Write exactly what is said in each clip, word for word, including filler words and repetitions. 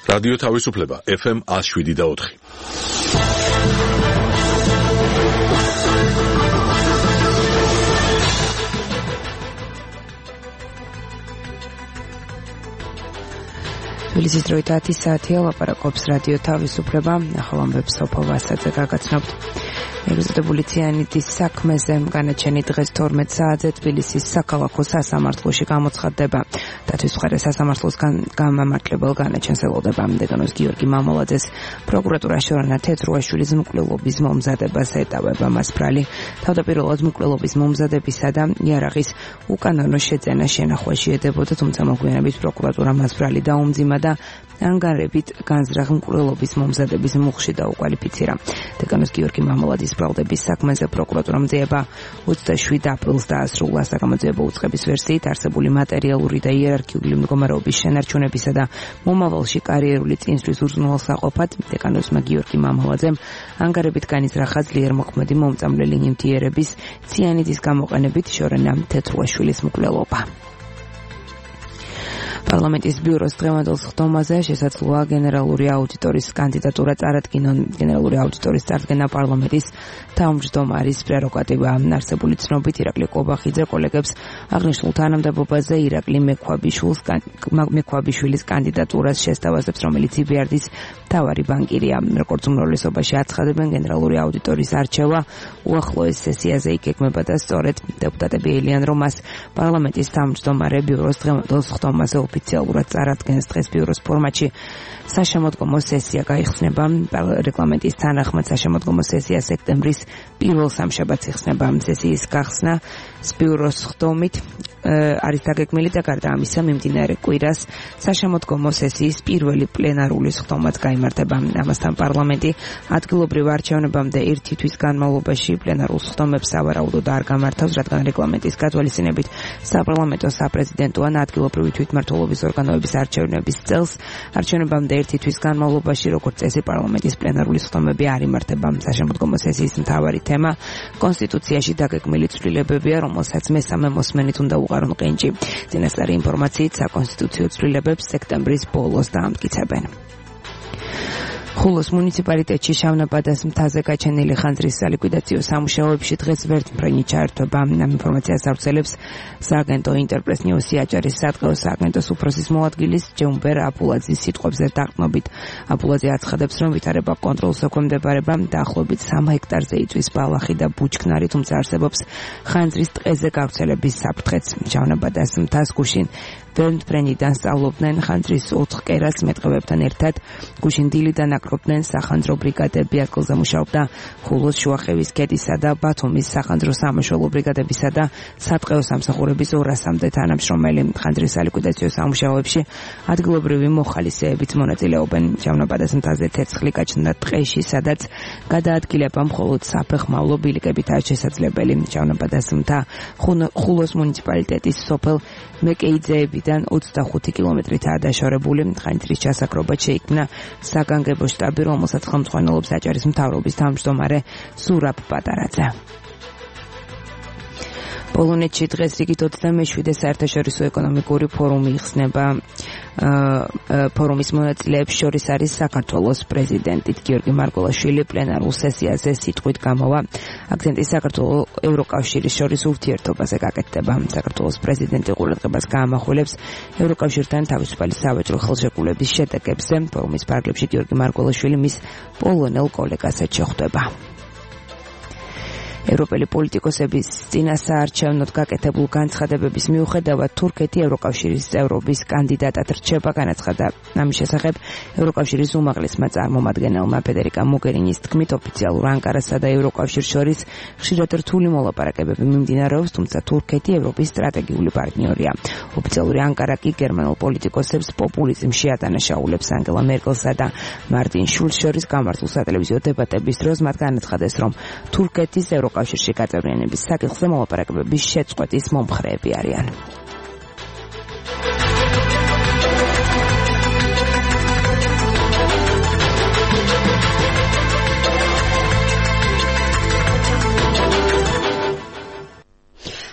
რადიო თავისუფლება ეფ ემ one oh seven და four. თბილისის დროით ათი საათია, ლაპარაკობს რადიო თავისუფლება, ახალ ამბებს სოფო ვასაძე გაგაცნობთ. ეკზოტებული ციანიდის საქმეზე განაჩენი დღეს თორმეტ საათზე თბილისის საქალაქო სასამართლოში გამოცხადდება. დათვის მხარეს სასამართლოს გამამართლებელ განაჩენს ელოდება დეკანოს გიორგი მამულაძეს. პროკურატურა შორანა თეთრუაშვილის მკვლელობის მომზადებას ეტავება. მას ბრალი თავდაპირველად მკვლელობის მომზადებისა და იარაღის უკანონო შეძენა შენახვაში ედებოდა, თუმცა მოგვიანებით პროკურატურა მას ბრალი დაუმძიმა და ანგარებით განზრახ მკვლელობის მომზადების მუხში დაუკვალიფიცირა. დეკანოს გიორგი მამულაძის ბრალდების საქმეზე პროკურატურამ ძიება ოცდაშვიდ აპრილს დაასრულა. საგამოძიებო უწყების ვერსიით არსებული მატერიალური და იერარქიული მდგომარეობის შენარჩუნებისა და მომავალში კარიერული წინსვლის უზრუნველსაყოფად დეკანოსმა გიორგი მამულაძემ ანგარებით განიზრახა ძლიერ მოქმედი მომწამლელი ნივთიერების ციანიდის გამოყენებით შორენა თეთრუაშვილის მკვლელობა. პარლამენტის ბიუროს დღევანდელ სხდომაზე შესაძლოა გენერალური აუდიტორის კანდიდატურა წარადგინონ. გენერალური აუდიტორის წარდგენა პარლამენტის თავმჯდომარის პრეროგატივაა. არსებული ცნობით ირაკლი კობახიძე კოლეგებს აღნიშნულ თანამდებობაზე ირაკლი მექვაბიშვილის კანდიდატურას შესთავაზებს, რომელიც ი ბი არ დის მთავარი ბანკირია. როგორც უმრავლესობაში აცხადებენ, გენერალური აუდიტორის არჩევა უახლოეს სესიაზე იგეგმება და სწორედ დეპუტატები ელიან, რომ მას პარლამენტის თავმჯდომარე ბიუროს დღევანდელ სხდომაზე ოფიციალურად წარადგენს. დღეს ბიუროს ფორმატში საშემოდგომო სესია გაიხსნება. რეგლამენტის თანახმად საშემოდგომო სესია სექტემბრის პირველ სამშაბათს იხსნება. სესიის გახსნა ბიუროს სხდომით არის დაგეგმილი და გარდა ამისა მიმდინარე კვირას საშემოდგომო სესიის პირველი პლენარული სხდომაც გაიმართება. ამასთან პარლამენტი ადგილობრივ არჩევნებამდე ერთი თვის განმავლობაში პლენარულ სხდომებს სავარაუდოდ არ გამართავს, რადგან რეგლამენტის გათვალისწინებით საპარლამენტო, საპრეზიდენტო ან ადგილობრივი თვითმმართველობის ორგანოების არჩევნების წელს არჩევნებამდე ერთი თვის განმავლობაში, როგორც წესი, პარლამენტის პლენარული სხდომები არ იმართება. საშემოდგომო სესიის მთავარი თემა კონსტიტუციაში დაგეგმილი ცვლილებებია, რომელსაც მესამე მოსმენით უნდა უყარონ ყენჭი. წინასწარი ინფორმაციით საკონსტიტუციო ცვლილებებს სექტემბრის ბოლოს დაამტკიცებენ. ხულოს მუნიციპალიტეტში შავნაბადას მთაზე გაჩენილი ხანძრის სალიკვიდაციო სამუშაოებში დღეს ვერტმფრენი ჩაერთვება. ამ ინფორმაციას ავრცელებს სააგენტო ინტერპრეს ნიუსი აჭარის სატყეო სააგენტოს უფროსის მოადგილის ჯეუმბერ აპულაძის სიტყვებზე დაყრდნობით. აპულაძე აცხადებს, რომ ვითარება კონტროლს ექვემდებარება, დაახლოებით სამ ჰექტარზე იწვის ბალახი და ბუჩქნარი, თუმცა არსებობს ხანძრის ტყეზე გავრცელების საფრთხეც. შავნაბადას მთას გუშინ ვერტმფრენიდან სწავლობდნენ ხანძრის ოთხ კერას მეტყევებთან ერთად. გუშინ დილიდან აკრობდნენ სახანძრო ბრიგადები. ადგილზე მუშაობდა ხულოს, შუახევის ქედისა და ბათუმის სახანძრო სამაშველო ბრიგადებისა და სატყეო სამსახურების ორასამდე თანამშრომელი. ხანძრის სალიკვიდაციო სამუშაოებში ადგილობრივი მოხალისეებიც მონაწილეობენ. შავნაბადას მთაზე ცეცხლი გაჩნდა ტყეში, სადაც გადაადგილება მხოლოდ საფეხმავლო ბილიკებითაა შესაძლებელი. შავნაბადას მთა ხულოს მუნიციპალიტეტის სოფელ მეკეიძეებიდან ოცდახუთი კილომეტრითაა დაშორებული. ხანძრის ჩასაკრობად შეიქმნა საგანგებო შტაბი, რომელსაც ხელმძღვანელობს აჭარის მთავრობის თავმჯდომარე ზურაბ პატარაძე. პოლონეთში დღეს რიგით ოცდამეშვიდე საერთაშორისო ეკონომიკური ფორუმი იხსნება. ფორუმის მონაწილეებს შორის არის საქართველოს პრეზიდენტი გიორგი მარგველაშვილი. პლენარულ სესიაზე სიტყვით გამოვა. აქცენტი საქართველოს ევროკავშირის შორის ურთიერთობაზე გაკეთდება. საქართველოს პრეზიდენტი ყურადღებას გაამახვილებს ევროკავშირთან თავისუფალი სავაჭრო ხელშეკრულების შედეგებზე. ფორუმის ფარგლებში გიორგი მარგველაშვილი მის პოლონელ კოლეგასაც შეხვდება. ევროპელი პოლიტიკოსების წინასაარჩევნოდ გაკეთებულ განცხადებების მიუხედავად თურქეთი ევროკავშირის წევრობის კანდიდატად რჩება. განაცხადა ამის შესახებ ევროკავშირის უმაღლესმა წარმომადგენელმა ფედერიკა მოგერინის თქმით, ოფიციალურ ანკარასა და ევროკავშირს შორის ხშირად რთული მოლაპარაკებები მიმდინარეობს, თუმცა თურქეთი ევროპის სტრატეგიული პარტნიორია. ოფიციალური ანკარა კი გერმანულ პოლიტიკოსებს პოპულიზმში ადანაშაულებს. ანგელა მერკელსა და მარტინ შულცს შორის გამართულ სატელევიზიო დებატების დროს მათ განაცხადეს, რომ თურქეთის ევროკავშირში გაწევრიანების საკითხზე მოლაპარაკებების შეწყვეტის მომხრეები არიან.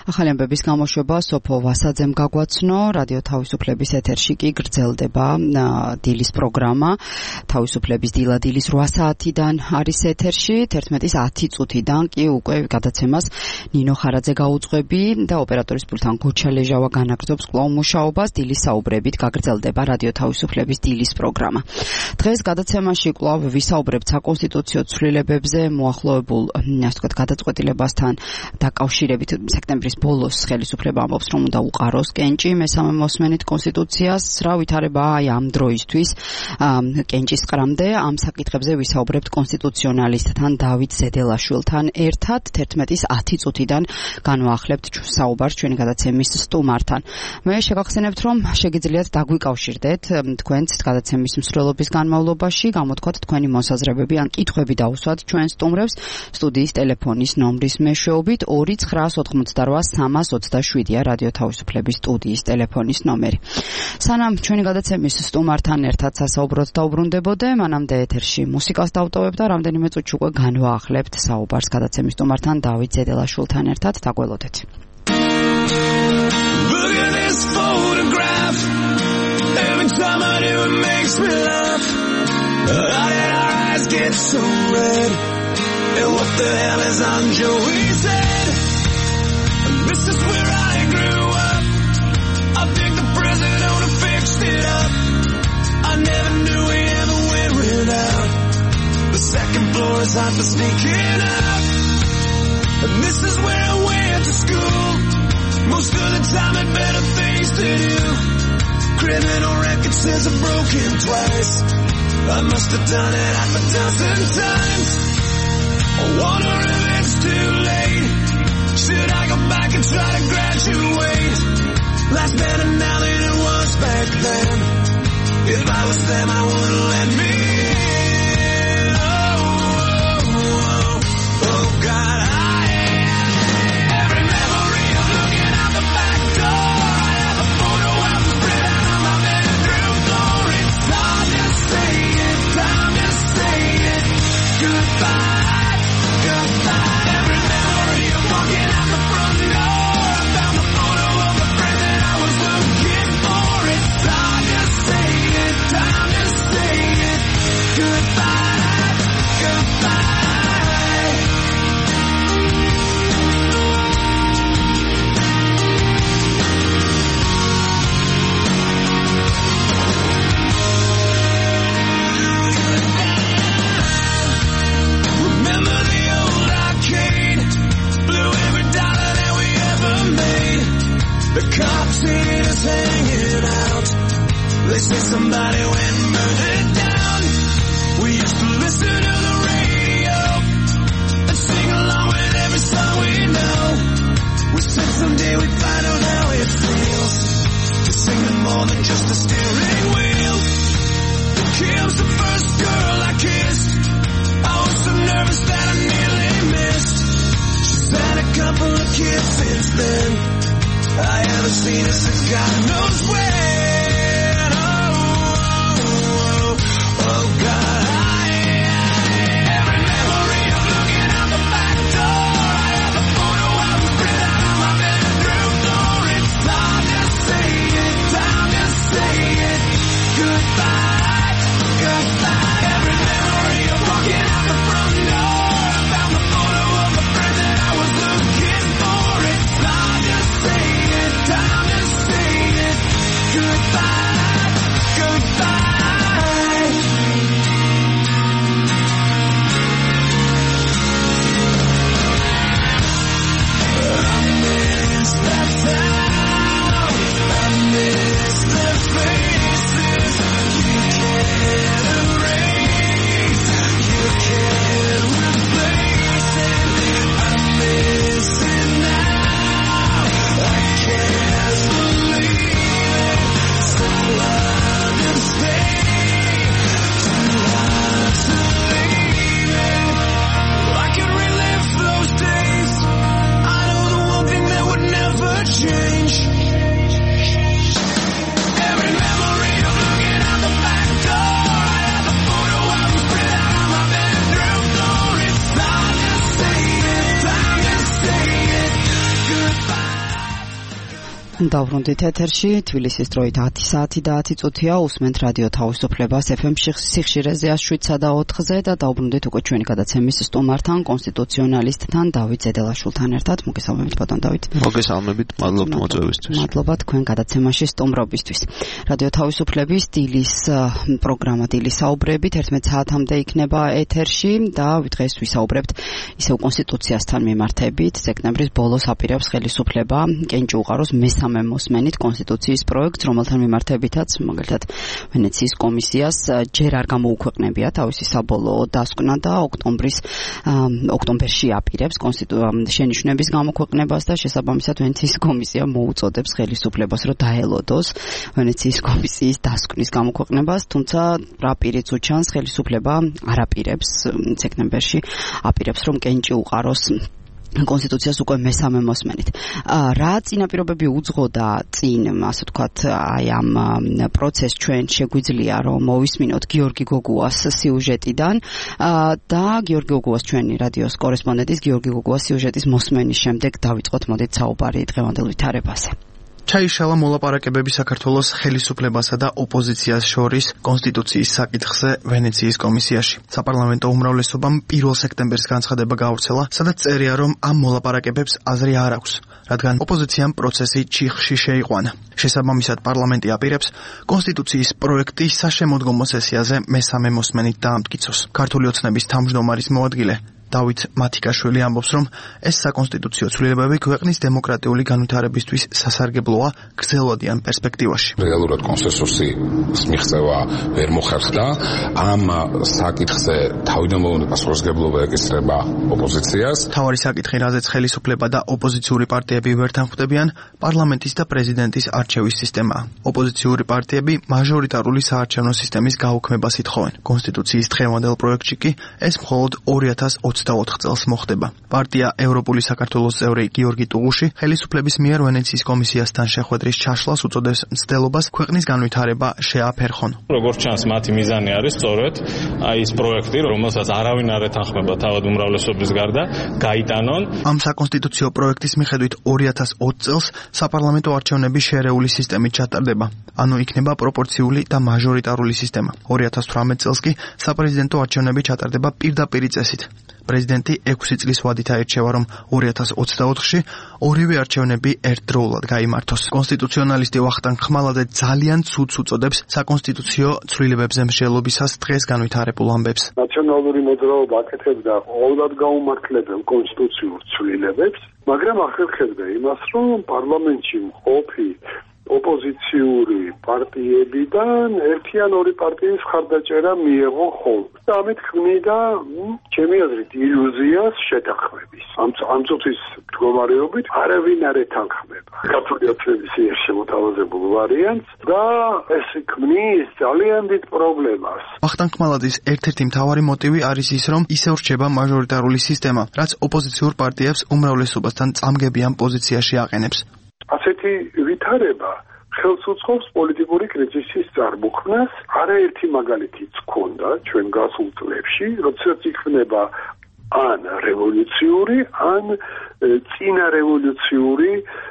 ახალი ამბების გამოშვება სოფო ვასაძემ გაგვაცნო, რადიო თავისუფლების ეთერში კი გრძელდება დილის პროგრამა. თავისუფლების დილა დილის რვა საათიდან არის ეთერში, თერთმეტის ათი წუთიდან კი უკვე გადაცემას ნინო ხარაძე გაუძღვები და ოპერატორის პულტთან გოჩა ლეჟავა განაგრძობს კვლავ მუშაობას. დილის საუბრებით გაგრძელდება რადიო თავისუფლების დილის პროგრამა. დღეს გადაცემაში კვლავ ვისაუბრებთ საკონსტიტუციო ცვლილებებზე, მოახლოებულ, ასე ვთქვათ, გადაწყვეტილებასთან დაკავშირებით სექტემბრის ბოლოს ხელისუფლება ამბობს, რომ უნდა უყაროს კენჭი მესამე მოსმენით კონსტიტუციას. რა ვითარებაა აი ამ დროისთვის კენჭის ყრამდე? ამ საკითხებზე ვისაუბრებთ კონსტიტუციონალისტთან დავით ზედელაშვილთან ერთად. თერთმეტის ათი წუთიდან განვაახლებთ საუბარს ჩვენი გადაცემის სტუმართან. მე შეგახსენებთ, რომ შეგიძლიათ დაგვიკავშირდეთ თქვენც გადაცემის მსვლელობის განმავლობაში, გამოთქვათ თქვენი მოსაზრებები ან კითხვები დაუსვათ ჩვენ სტუმრებს სტუდიის ტელეფონის ნომრის მეშვეობით ორი ცხრა ოთხმოცდარვა სამას ოცდაშვიდია რადიო თავისუფლების სტუდიის ტელეფონის ნომერი. სანამ ჩვენი გადაცემის სტუმართან ერთად სასაუბროდ დაუბრუნდებოდე, მანამდე ეთერში მუსიკას დავტოვებ და რამდენიმე წუთში უკვე განვაახლებთ საუბარს გადაცემის სტუმართან დავით ზედელაშვილთან ერთად. დაგველოდეთ. Look at this photograph. Every time I do it makes me laugh. How did our eyes get so red? And what the hell is on Joey's head? And this is where I grew up. I think the president would have fixed it up. I never knew we ever went without. The second floor is hot for sneaking up. And this is where I went to school. Most of the time had better things to do. Criminal record says I'm broken twice. I must have done it half a dozen times. I wonder if it's too late. Should I go back and try to graduate? Life's better now than it was back then. If I was them, I wouldn't let me in. Oh, oh, oh, oh God, I every memory of looking out the back door. I have a photo album spread out on my bedroom floor. It's hard to say it, time to say it. Goodbye, goodbye. Every memory of walking out the front door. I found the photo of the friend that I was looking for. It's hard to say it, time to say it. Goodbye, goodbye. Remember the old arcade? Blew every dollar that we ever made. The cops see us hanging out. They say somebody went and burned it down. We used to listen to the radio and sing along with every song we know. We said someday we'd find out how it feels to sing to more than just a steering wheel. Kim's the first girl I kissed. I was so nervous that I nearly missed. She's had a couple of kids since then. I haven't seen her since God knows when. Oh, oh, oh, oh God, I every memory of looking out the back door. I have a photo album spread out on my bedroom floor. It's time to say it, time to say it. Goodbye, goodbye. Every memory of walking out the front door. I found the photo of the friend that I was looking for. It's time to say it, time to say it. Goodbye, goodbye. I miss that town. I miss the faces you can't erase. You can't replace it. I miss it now. I can't believe it. So hard to stay, too hard to leave it. I can relive those days. I know the one thing that would never change. Every memory of looking out the back door. I have a photo album spread out on my bedroom floor. It's time to say it, time to say it. Goodbye. Დავბრუნდით ეთერში, თბილისის დროით ათი საათი და ათი წუთია, უსმენთ რადიო თავისუფლებას ეფ ემ სიხშირეზე შვიდსა და ოთხზე და დავბრუნდით უკვე ჩვენი გადაცემის სტუმართან, კონსტიტუციონალისტთან დავით ზედელაშვილთან ერთად. მოგესალმებით ბატონ დავით. მოგესალმებით, მადლობთ მოწვევისთვის. მადლობა თქვენ გადაცემაში სტუმრობისთვის. რადიო თავისუფლების დილის პროგრამა დილის საუბრებით ერთმეტ საათამდე იქნება ეთერში და დღეს ვისაუბრებთ ისევ კონსტიტუციასთან მიმართებით. სექტემბრის ბოლოს აპირებს ხელისუფლება კენჭუყაროს მესამე მოსმენით კონსტიტუციის პროექტს, რომელთან მიმართებითაც მაგალითად ვენეციის კომისიას ჯერ არ გამოუქვეყნებია თავისი საბოლოო დასკვნა და ოქტომბრის ოქტომბერში აპირებს შენიშვნების გამოქვეყნებას და შესაბამისად ვენეციის კომისია მოუწოდებს ხელისუფლებას, რომ დაელოდოს ვენეციის კომისიის დასკვნის გამოქვეყნებას, თუმცა რა პირიც უჩანს, ხელისუფლება არ აპირებს სექტემბერში აპირებს რომ კენჭუყაროს კონსტიტუციას უკვე მესამე მოსმენით. რა წინაპირობები უძღოდა წინ, ასე ვთქვათ, აი ამ პროცესს ჩვენ შეგვიძლია რომ მოვისმინოთ გიორგი გოგუას სიუჟეტიდან და გიორგი გოგუას ჩვენი რადიოს კორესპონდენტის გიორგი გოგუას სიუჟეტის მოსმენის შემდეგ დავიწყოთ მოდით საუბარი დღევანდელ ვითარებაზე. ჩაიშალა მოლაპარაკებები საქართველოს ხელისუფლებასა და ოპოზიციას შორის კონსტიტუციის საკითხზე ვენეციის კომისიაში. საპარლამენტო უმრავლესობამ პირველ სექტემბერს განცხადება გაავრცელა, სადაც წერია, რომ ამ მოლაპარაკებებს აზრი არ აქვს, რადგან ოპოზიციამ პროცესი ჩიხში შეიყვანა. შესაბამისად პარლამენტი აპირებს კონსტიტუციის პროექტი საშემოდგომო სესიაზე მესამე მოსმენით დაამტკიცოს. ქართული ოცნების თავმჯდომარის მოადგილე დავით მათიკაშვილი ამბობს, რომ ეს საკონსტიტუციო ცვლილებები ქვეყნის დემოკრატიული განვითარებისთვის სასარგებლოა გრძელვადიან პერსპექტივაში. რეალურად კონსენსუსის მიღწევა ვერ მოხერხდა. ამ საკითხზე თავიდან მოუნდა პასუხისმგებლობა ეკისრება ოპოზიციას. თავარი საკითხი, რაზეც ხელისუფლება და ოპოზიციური პარტიები ვერ თანხვდებიან, პარლამენტის და პრეზიდენტის არჩევის სისტემაა. ოპოზიციური პარტიები მაჟორიტარული საარჩევნო სისტემის გაუქმებას ითხოვენ. კონსტიტუციის დღევანდელ პროექტში კი ეს მხოლოდ ორი ათას ოცდაოთხ წელს მოხდება. პარტია ევროპული საქართველოს წევრი გიორგი ტუღუში ხელისუფლების მიერ ვენეციის კომისიასთან შეხვედრის ჩაშლას უწოდებს მცდელობას ქვეყნის განვითარება შეაფერხონ. როგორც ჩანს, მათი მიზანი არის სწორედ აი ეს პროექტი, რომელსაც არავინ არ ეთანხმება თავად უმრავლესობის გარდა, გაიტანონ. ამ საკონსტიტუციო პროექტის მიხედვით ორი ათას ოცი წელს საპარლამენტო არჩევნები შერეული სისტემით ჩატარდება. ანუ იქნება პროპორციული და მაჟორიტარული სისტემა. ორი ათას თვრამეტ წელს კი საპრეზიდენტო არჩევნები ჩატარდება პირდაპირი წესით. პრეზიდენტი ექვსი წლის ვადით აირჩევა, რომ ორი ათას ოცდაოთხში ორივე არჩევნები ერთდროულად გაიმართოს. კონსტიტუციონალისტი ვახტანგ ხმალაძე ძალიან ცუდს უწოდებს საკონსტიტუციო ცვლილებებზე მსჯელობისას დღეს განვითარებულ ამბებს. ნაციონალური მოძრაობა აკეთებდა ყოველად გაუმართლებელ კონსტიტუციურ ცვლილებებს, მაგრამ ახერხებდა იმას, რომ პარლამენტში მყოფი ოპოზიციური პარტიებიდან ერთი ან ორი პარტიის ხარდაჭერა მიეღო ხოლმე. და ამით ქმნიდა ჩემი აზრით ილუზიას შეთანხმების. ამ ამ წუთის მდგომარეობით არავინ არ ეთანხმება ქართული ოცნების მიერ შემოთავაზებულ ვარიანტს და ეს ქმნის ძალიან დიდ პრობლემას. ვახტანგ ხმალაძის ერთ-ერთი მთავარი მოტივი არის ის, რომ ისევ რჩება მაჟორიტარული სისტემა, რაც ოპოზიციურ პარტიებს უმრავლესობასთან წამგებიან პოზიციაში აყენებს. ასეთი ვითარება ხელს უწყობს პოლიტიკური კრიზისის წარმოქმნას. არაერთი მაგალითიც ჰქონდა ჩვენ გასულ წლებში, როდესაც იქმნება ან რევოლუციური, ან წინა რევოლუციური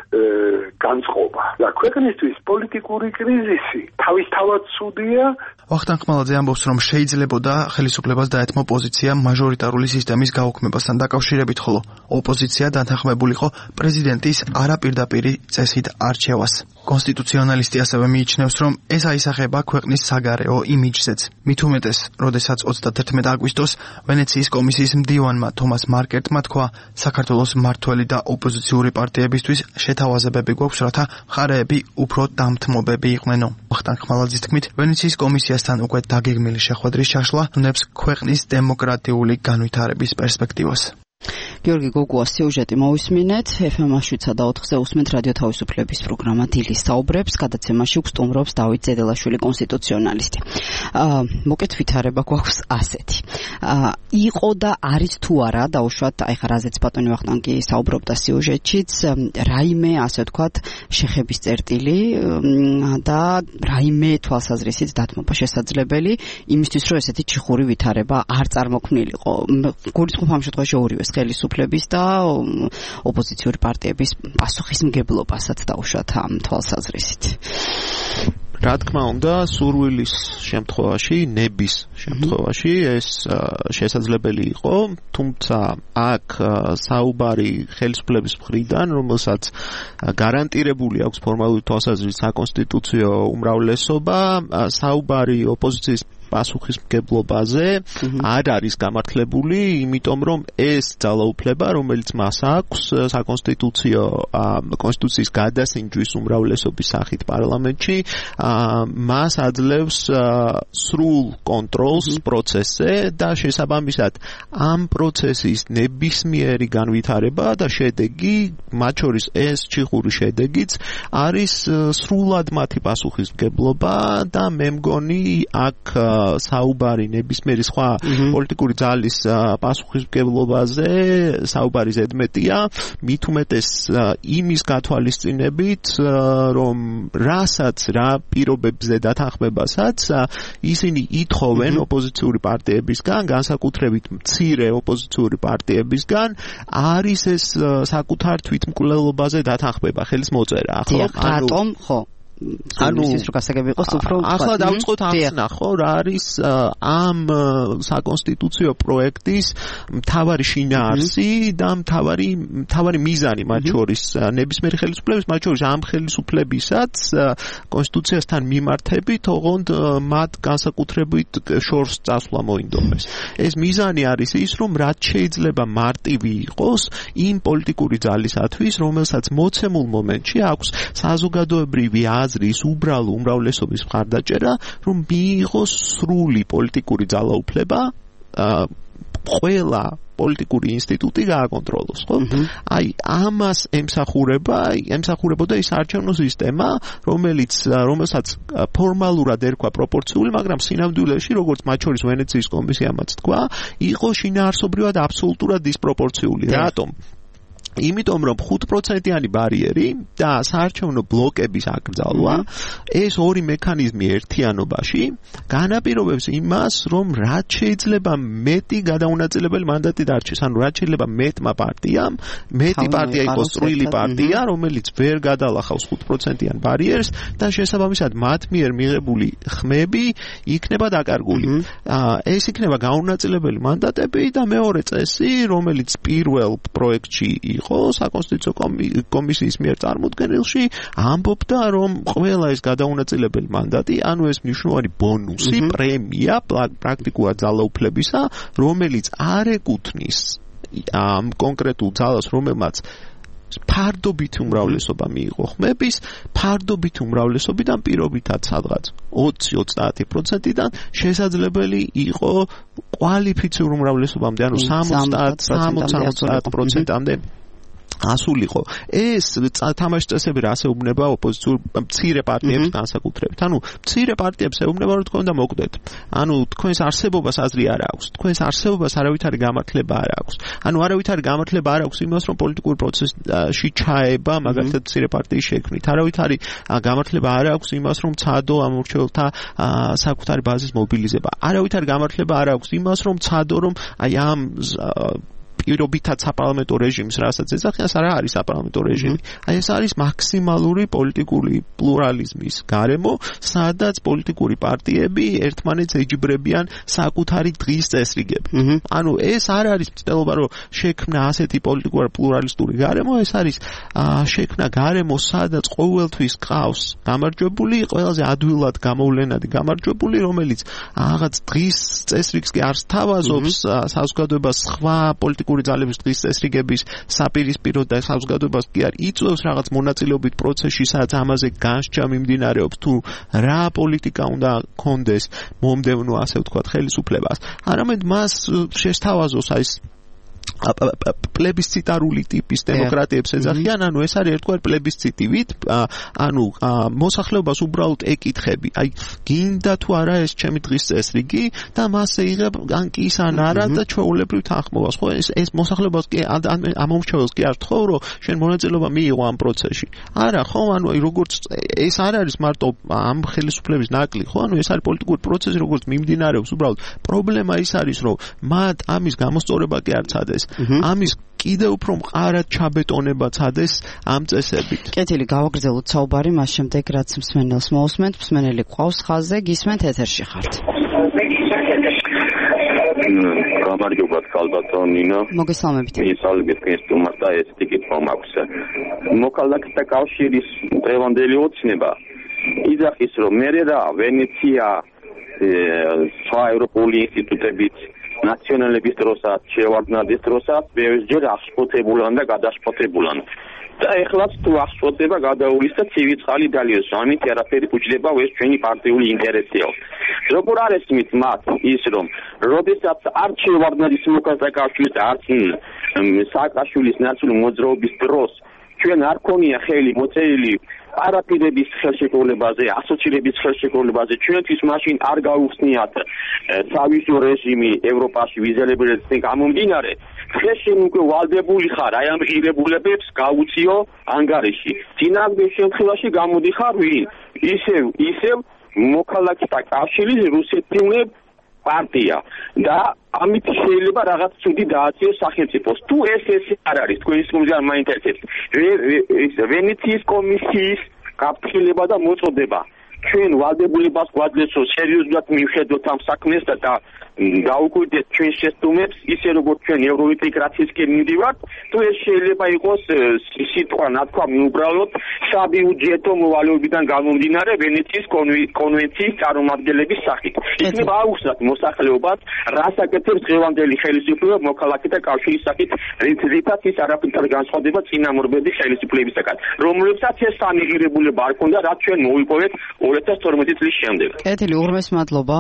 განწყობა. და ქვეყნისთვის პოლიტიკური კრიზისი თავისთავად ცუდია. ვახტანგ ხმალაძე ამბობს, რომ შეიძლებოდა ხელისუფლებას დაეთმო პოზიცია მაჟორიტარული სისტემის გაუქმებასთან დაკავშირებით, ხოლო ოპოზიცია დათანხმებულიყო პრეზიდენტის არაპირდაპირი წესით არჩევას. კონსტიტუციონალისტი ასევე მიიჩნევს, რომ ეს აისახება ქვეყნის საგარეო იმიჯზეც. მით უმეტეს, როდესაც ოცდათერთმეტ აგვისტოს ვენეციის კომისიის მდივანმა თომას მარკერტმა თქვა, საქართველოს მმართველი და ოპოზიციური პარტიებისთვის შეთავაზებები გვაქვს, რათა მხარეები უფრო დამთმობები იყვნენ. ვახტანგ ხმალაძის თქმით, ვენეციის კომისიასთან უკვე დაგეგმილი შეხვედრის ჩაშლა უნებს ქვეყნის დემოკრატიული განვითარების პერსპექტივას. გიორგი გოგუას სიუჟეტი მოვისმინეთ. ეფ ემ შვიდსა და ოთხზე უსმენთ რადიო თავისუფლების პროგრამა დილის საუბრებს. გადაცემაში უსტუმრობს დავით ზედელაშვილი, კონსტიტუციონალისტი. მოკეთ ვითარება გვაქვს ასეთი. იყო და არის თუ არა, დაუშვათ, აი ხა რაზეც ბატონი ვახტანგი საუბრობდა სიუჟეტშიც, რაიმე, ასე ვთქვათ, შეხების წერტილი და რაიმე თვალსაზრისით დათმობა შესაძლებელი იმისთვის, რომ ესეთი ჩიხური ვითარება არ წარმოქმნილიყო. გულისხმობ ამ შემთხვევაში ორივეს ხელისუფლებას ხელისუფლების და ოპოზიციური პარტიების პასუხისმგებლობასაც დაუშვათ ამ თვალსაზრისით. რა თქმა უნდა, სურვილის შემთხვევაში, ნების შემთხვევაში ეს შესაძლებელი იყო, თუმცა აქ საუბარი ხელისუფლების მხრიდან, რომელსაც გარანტირებული აქვს ფორმალური თვალსაზრისით საკონსტიტუციო უმრავლესობა, საუბარი ოპოზიციის პასუხისმგებლობაზე არ არის გამართლებული, იმიტომ რომ ეს ძალაუფლება, რომელიც მას აქვს საკონსტიტუციო კონსტიტუციის გადასინჯვის უმრავლესობის სახით პარლამენტში, მას აძლევს სრულ კონტროლს პროცესზე და შესაბამისად ამ პროცესის ნებისმიერი განვითარება და შედეგი, მათ შორის ეს ჩიხური შედეგიც არის სრულად მათი პასუხისმგებლობა და მე მგონი აქ საუბარი ნებისმიერი სხვა პოლიტიკური ძალის პასუხისმგებლობაზე საუბარი ზედმეტია, მით უმეტეს იმის გათვალისწინებით, რომ რასაც რა პირობებზე დათანხმებასაც ისინი ითხოვენ ოპოზიციური პარტიებისგან, განსაკუთრებით მცირე ოპოზიციური პარტიებისგან, არის ეს საკუთარ თვითმკვლელობაზე დათანხმება, ხელის მოწერა, ხო? რატომ, ხო? ანუ ის რო გასაგები იყოს უფრო ახლა დავიწყოთ ახსნა ხო რა არის ამ საკონსტიტუციო პროექტის მთავარი შინაარსი და მთავარი მთავარი მიზანი მათ შორის ნებისმიერი ხელისუფლების მათ შორის ამ ხელისუფლებისაც კონსტიტუციასთან მიმართებით ოღონდ მათ განსაკუთრებით შორს წასვლა მოინდომეს ეს მიზანი არის ის რომ რაც შეიძლება მარტივი იყოს იმ პოლიტიკური ძალისათვის რომელსაც მოცემულ მომენტში აქვს საზოგადოებრივი აზრის უბრალო უმრავლესობის მხარდაჭერა, რომ მიიღოს სრული პოლიტიკური ძალაუფლება, ყველა პოლიტიკური ინსტიტუტი გააკონტროლოს, ხო? აი, ამას ემსახურება, ემსახურებოდა ის არჩევნო სისტემა, რომელიც რომელსაც ფორმალურად ერქვა პროპორციული, მაგრამ სინამდვილეში, როგორც მათ შორის ვენეციის კომისიამაც თქვა, იყო შინაარსობრივად აბსოლუტურად დისპროპორციული. რატომ? იმიტომ რომ ხუთ პროცენტიანი ბარიერი და საარჩევნო ბლოკების აკრძალვა ეს ორი მექანიზმი ერთიანობაში განაპირობებს იმას რომ რაც შეიძლება მეტი გადაუნაწილებელი მანდატი დარჩეს ანუ რაც შეიძლება მეტმა პარტიამ მეტი პარტია იყოს წვრილი პარტია რომელიც ვერ გადალახავს ხუთ პროცენტიან ბარიერს და შესაბამისად მათ მიერ მიღებული ხმები იქნება დაკარგული ეს იქნება გაუნაწილებელი მანდატები და მეორე წესი რომელიც პირველ პროექტში ხო საკონსტიტუციო კომისიის მიერ წარმოდგენილში ამბობდა რომ ყველა ეს გადაუნაწილებელი მანდატი ანუ ეს მნიშვნელოვანი ბონუსი პრემია პრაქტიკულად ძალაუფლებისა რომელიც არ ეკუთვნის ამ კონკრეტულ ძალას რომელმაც ფარდობითი უმრავლესობა მიიღო ხმების ფარდობითი უმრავლესობიდან პირობითად სადღაც ოცი ოცდაათი პროცენტიდან შესაძლებელი იყო კვალიფიციური უმრავლესობამდე ანუ სამოცდაათ სამოცდაათ პროცენტამდე ასულიყო ეს თამაშის წესები რა ასეუბნება ოპოზიციურ მცირე პარტიებს განსაკუთრებით ანუ მცირე პარტიებს ეუბნება რომ თქვენ და მოკვდეთ ანუ თქვენს არსებობას აზრი არ აქვს თქვენს არსებობას არავითარი გამართლება არ აქვს ანუ არავითარი გამართლება არ აქვს იმას რომ პოლიტიკური პროცესში ჩაება მაგალითად მცირე პარტიის შექმნით არავითარი გამართლება არ აქვს იმას რომ ცადო ამორჩეულთა საკუთარი ბაზის მობილიზება არავითარი გამართლება არ აქვს იმას რომ ცადო რომ აი ამ პირობითად საპარლამენტო რეჟიმს, რასაც ეძახიან, არა არის საპარლამენტო რეჟიმი. აი ეს არის მაქსიმალური პოლიტიკური პლურალიზმის გარემო, სადაც პოლიტიკური პარტიები ერთმანეთს ეჯიბრებიან საკუთარი დღის წესრიგები. ანუ ეს არ არის მცდელობა, რომ შექმნა ასეთი პოლიტიკური პლურალისტური გარემო, ეს არის შექმნა გარემო, სადაც ყოველთვის ყავს გამარჯვებული, ყველაზე ადვილად გამოვლენადი გამარჯვებული, რომელიც რაღაც დღის წესრიგს კი არ სთავაზობს საზოგადოებას სხვა პოლიტიკური ძალების დღის წესრიგების საპირისპირო და საზოგადოებას კი არ იწვევს რაღაც მონაწილეობით პროცესში, სადაც ამაზე განსჯა მიმდინარეობს თუ რა პოლიტიკა უნდა კონდეს მომდევნო ასე ვთქვათ ხელისუფლებას. არამედ მას შესთავაზოს აი პლებისციტარული ტიპის დემოკრატიებს ეძახიან, ანუ ეს არის ერთგვარი პლებისციტივით, ანუ მოსახლეობას უბრალოდ ეკითხები, აი გინდა თუ არა ეს ჩემი დღის წესრიგი და მასზე იღებ ან კი ის ან არა და ჩვეულებრივ თანხმობას, ხო ეს ეს მოსახლეობას კი ამომრჩეველს კი არ თხოვ, რომ შენ მონაწილეობა მიიღო ამ პროცესში. არა, ხო, ანუ როგორც ეს არ არის მარტო ამ ხელისუფლების ნაკლი, ხო, ანუ ეს არის პოლიტიკური პროცესი, როგორც მიმდინარეობს, უბრალოდ პრობლემა ის არის, რომ მათ ამის გამოსწორება კი არ ცადეს. მოხდეს. ამის კიდევ უფრო მყარად ჩაბეტონებაც ადეს ამ წესებით. კეთილი, გავაგრძელოთ საუბარი, მას შემდეგ რაც მსმენელს მოусმენთ, მსმენელი ყავს ხაზზე, გისმენთ ეთერში ხართ. გამარჯობათ ქალბატონ ნინო. მოგესალმებით. მისალმებით კენსტუმარს და ეს ტიკეტო მაქვს. მოქალაქეთა კავშირის დღევანდელი ოცნება იძახის რომ მე რა ვენეცია სხვა ევროპული ინსტიტუტებით ნაციონალების დროსაც შევარდნადის დროსაც ბევრჯერ აღშფოთებულან და გადაშფოთებულან და ეხლაც თუ აღშფოთება გადაულის და ცივი წყალი დალიოს ამით არაფერი უჭდება ეს ჩვენი პარტიული ინტერესია როგორ არის მით მათ ის რომ როდესაც არ შევარდნადის მოქალაქეთა კავშირის არც სააკაშვილის ნაციონალური მოძრაობის დროს ჩვენ არ ქონია ხელი მოწერილი არაფერების ხელშეკრულებაზე, ასოცირების ხელშეკრულებაზე ჩვენთვის მაშინ არ გაუხსნიათ სავიზო რეჟიმი ევროპაში ვიზელებიდან გამომდინარე. დღეს შენ უკვე ვალდებული ხარ აი ამ ღირებულებებს გაუციო ანგარიში. წინააღმდეგ შემთხვევაში გამოდიხარ ვინ? ისევ ისევ მოქალაქეთა კავშირის რუსეთული პარტია და ამით შეიძლება რაღაც ცუდი დააწიოს სახელმწიფოს. თუ ეს ეს არ არის თქვენი მომზარ მაინტერესებს. ვენეციის კომისიის გაფრთხილება და მოწოდება. ჩვენ ვალდებულებას გვაძლევს სერიოზულად მივხედოთ ამ საქმეს და გაუკვირდეთ ჩვენ შეცდომებს ისე როგორც ჩვენ ევროინტეგრაციისკენ მივდივართ. თუ ეს შეიძლება იყოს სიტყვა ნათქვამი უბრალოდ საბიუჯეტო მოვალეობიდან გამომდინარე ვენეციის კონვენციის წარმომადგენლების სახით. იქნება აუხსნათ მოსახლეობას რას აკეთებს დღევანდელი ხელისუფლება მოქალაქეთა კავშირის სახით, რითაც ის არაფერთან განსხვავდება წინამორბედი ხელისუფლებისაგან, რომლებსაც ეს სამიღირებულება არ ქონდა, რაც ჩვენ მოვიპოვეთ ორი ათას თორმეტი წლის შემდეგ. კეთილი, უღრმეს მადლობა.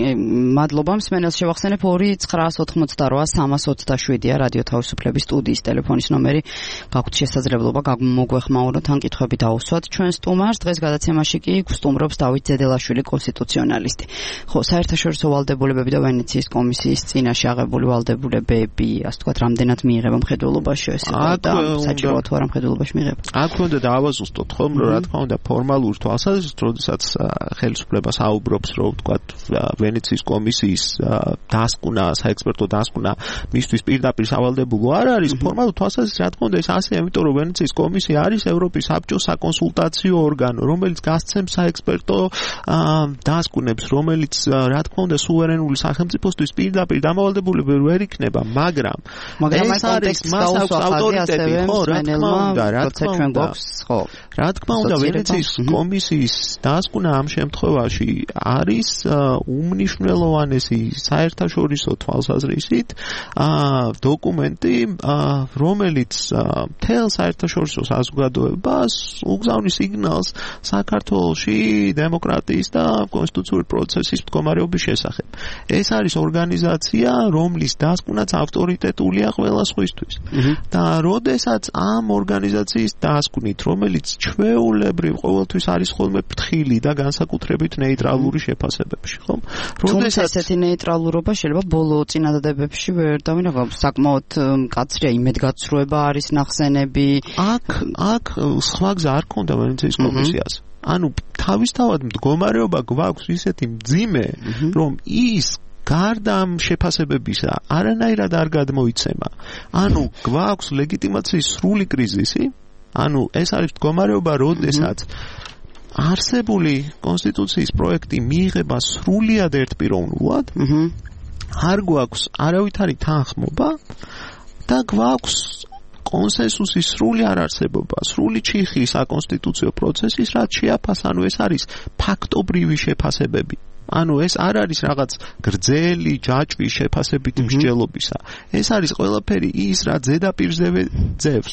მადლობა მსმენელს შევახსენებ ორი ცხრაას ოცდაოთხმოცდარვა სამას ოცდაშვიდია რადიო თავისუფლების სტუდიის ტელეფონის ნომერი. გაქვთ შესაძლებლობა მოგვეხმაუროთ ან კითხვები დაუსვათ ჩვენ სტუმარს. დღეს გადაცემაში კი გვსტუმრობს დავით ძედელაშვილი, კონსტიტუციონალისტი. ხო, საერთაშორისო ვალდებულებები და ვენეციის კომისიის წინაშე აღებული ვალდებულებები, ასე ვთქვათ, რამდენად მიიღება მხედველობაში ესეა და საჭიროა თუ არა მხედველობაში მიიღება. აქ უნდა დაავაზუსტოთ ხომ, რომ რა თქმა უნდა ფორმალურ თვალსაზრისით, როდესაც ხელისუფლება საუბრობს, რომ ვთქვათ, ვენეციის კომისიის დასკვნა, საექსპერტო დასკვნა მისთვის პირდაპირ სავალდებულო არ არის, ფორმალურ თვალსაზრისით, რა თქმა უნდა, ეს ასე, იმიტომ რომ ვენეციის კომისია არის ევროპის საბჭოს საკონსულტაციო ორგანო, რომელიც გასცემს საექსპერტო დასკვნებს, რომელიც რა თქმა უნდა სუვერენული სახელმწიფოსთვის პირდაპირ დამოვალდებულები ვერ იქნება, მაგრამ ეს არის მასაუს ავტორიტეტი, ხო, რა თქმა უნდა, რა თქმა უნდა, ხო. რა თქმა უნდა, ვენეციის კომისიის დასკვნა ამ შემთხვევაში არის უმნიშვნელოვანესი საერთაშორისო თვალსაზრისით დოკუმენტი, რომელიც მთელ საერთაშორისო საზოგადოებას უგზავნის სიგნალს საქართველოში დემოკრატიის და კონსტიტუციური პროცესის მდგომარეობის შესახებ. ეს არის ორგანიზაცია, რომლის დასკვნაც ავტორიტეტულია ყველა სხვისთვის. და როდესაც ამ ორგანიზაციის დასკვნით, რომელიც ჩვეულებრივ ყოველთვის არის ხოლმე ფრთხილი და განსაკუთრებით ნეიტრალური შეფასებებში, ხომ? როდესაც ესეთი ნეიტრალურობა შეიძლება ბოლო წინადადებებში ვერ დავინახავთ, საკმაოდ მკაცრია იმედგაცრუება არის ნახსენები. აქ აქ სხვა გზა არ ქონდა ვენეციის კომისიას. ანუ თავისთავად მდგომარეობა გვაქვს ისეთი მძიმე, რომ ის გარდა ამ შეფასებებისა არანაირად არ გადმოიცემა. ანუ გვაქვს ლეგიტიმაციის სრული კრიზისი, ანუ ეს არის მდგომარეობა, როდესაც არსებული კონსტიტუციის პროექტი მიიღება სრულიად ერთპიროვნულად, არ გვაქვს არავითარი თანხმობა და გვაქვს კონსენსუსის სრული არარსებობა, სრული ჩიხი საკონსტიტუციო პროცესის, რაც შეაფასა, ანუ ეს არის ფაქტობრივი შეფასებები. ანუ ეს არ არის რაღაც გრძელი ჯაჭვი შეფასებითი მსჯელობისა. ეს არის ყველაფერი ის, რაც ზედაპირზე ძევს,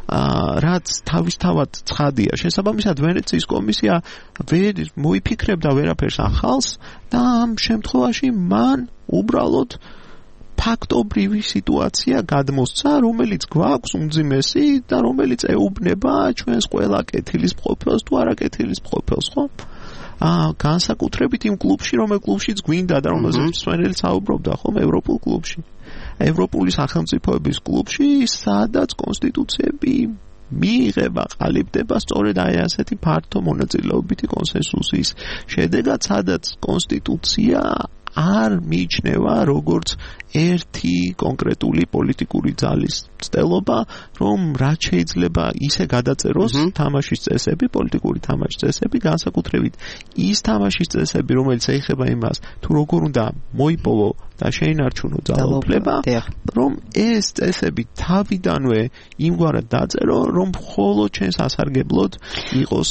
რაც თავისთავად ცხადია. შესაბამისად, ვენეციის კომისია ვერ მოიფიქრებდა ვერაფერს ახალს და ამ შემთხვევაში მან უბრალოდ ფაქტობრივი სიტუაცია გადმოსცა, რომელიც გვაქვს უმძიმესი და რომელიც ეუბნება ჩვენს ყველა კეთილის მყოფელს თუ არა კეთილის მყოფელს, ხო? აა განსაკუთრებით იმ კლუბში, რომელ კლუბშიც გვინდა და რომელზეც მსმენელი საუბრობდა, ხომ, ევროპულ კლუბში. ევროპული სახელმწიფოების კლუბში, სადაც კონსტიტუციები მიიღება, ყალიბდება სწორედ აი ასეთი ფართო მონაწილეობითი კონსენსუსის შედეგად, სადაც კონსტიტუცია არ მიიჩნევა როგორც ერთი კონკრეტული პოლიტიკური ძალის ცდელობა, რომ რაც შეიძლება ისე გადაწეროს თამაშის წესები, პოლიტიკური თამაშის წესები, განსაკუთრებით ის თამაშის წესები, რომელიც ეხება იმას, თუ როგორ უნდა მოიპოვო და შეინარჩუნო ძალაუფლება, რომ ეს წესები თავიდანვე იმგვარად დაწერო, რომ მხოლოდ ჩვენს ასარგებლოდ იყოს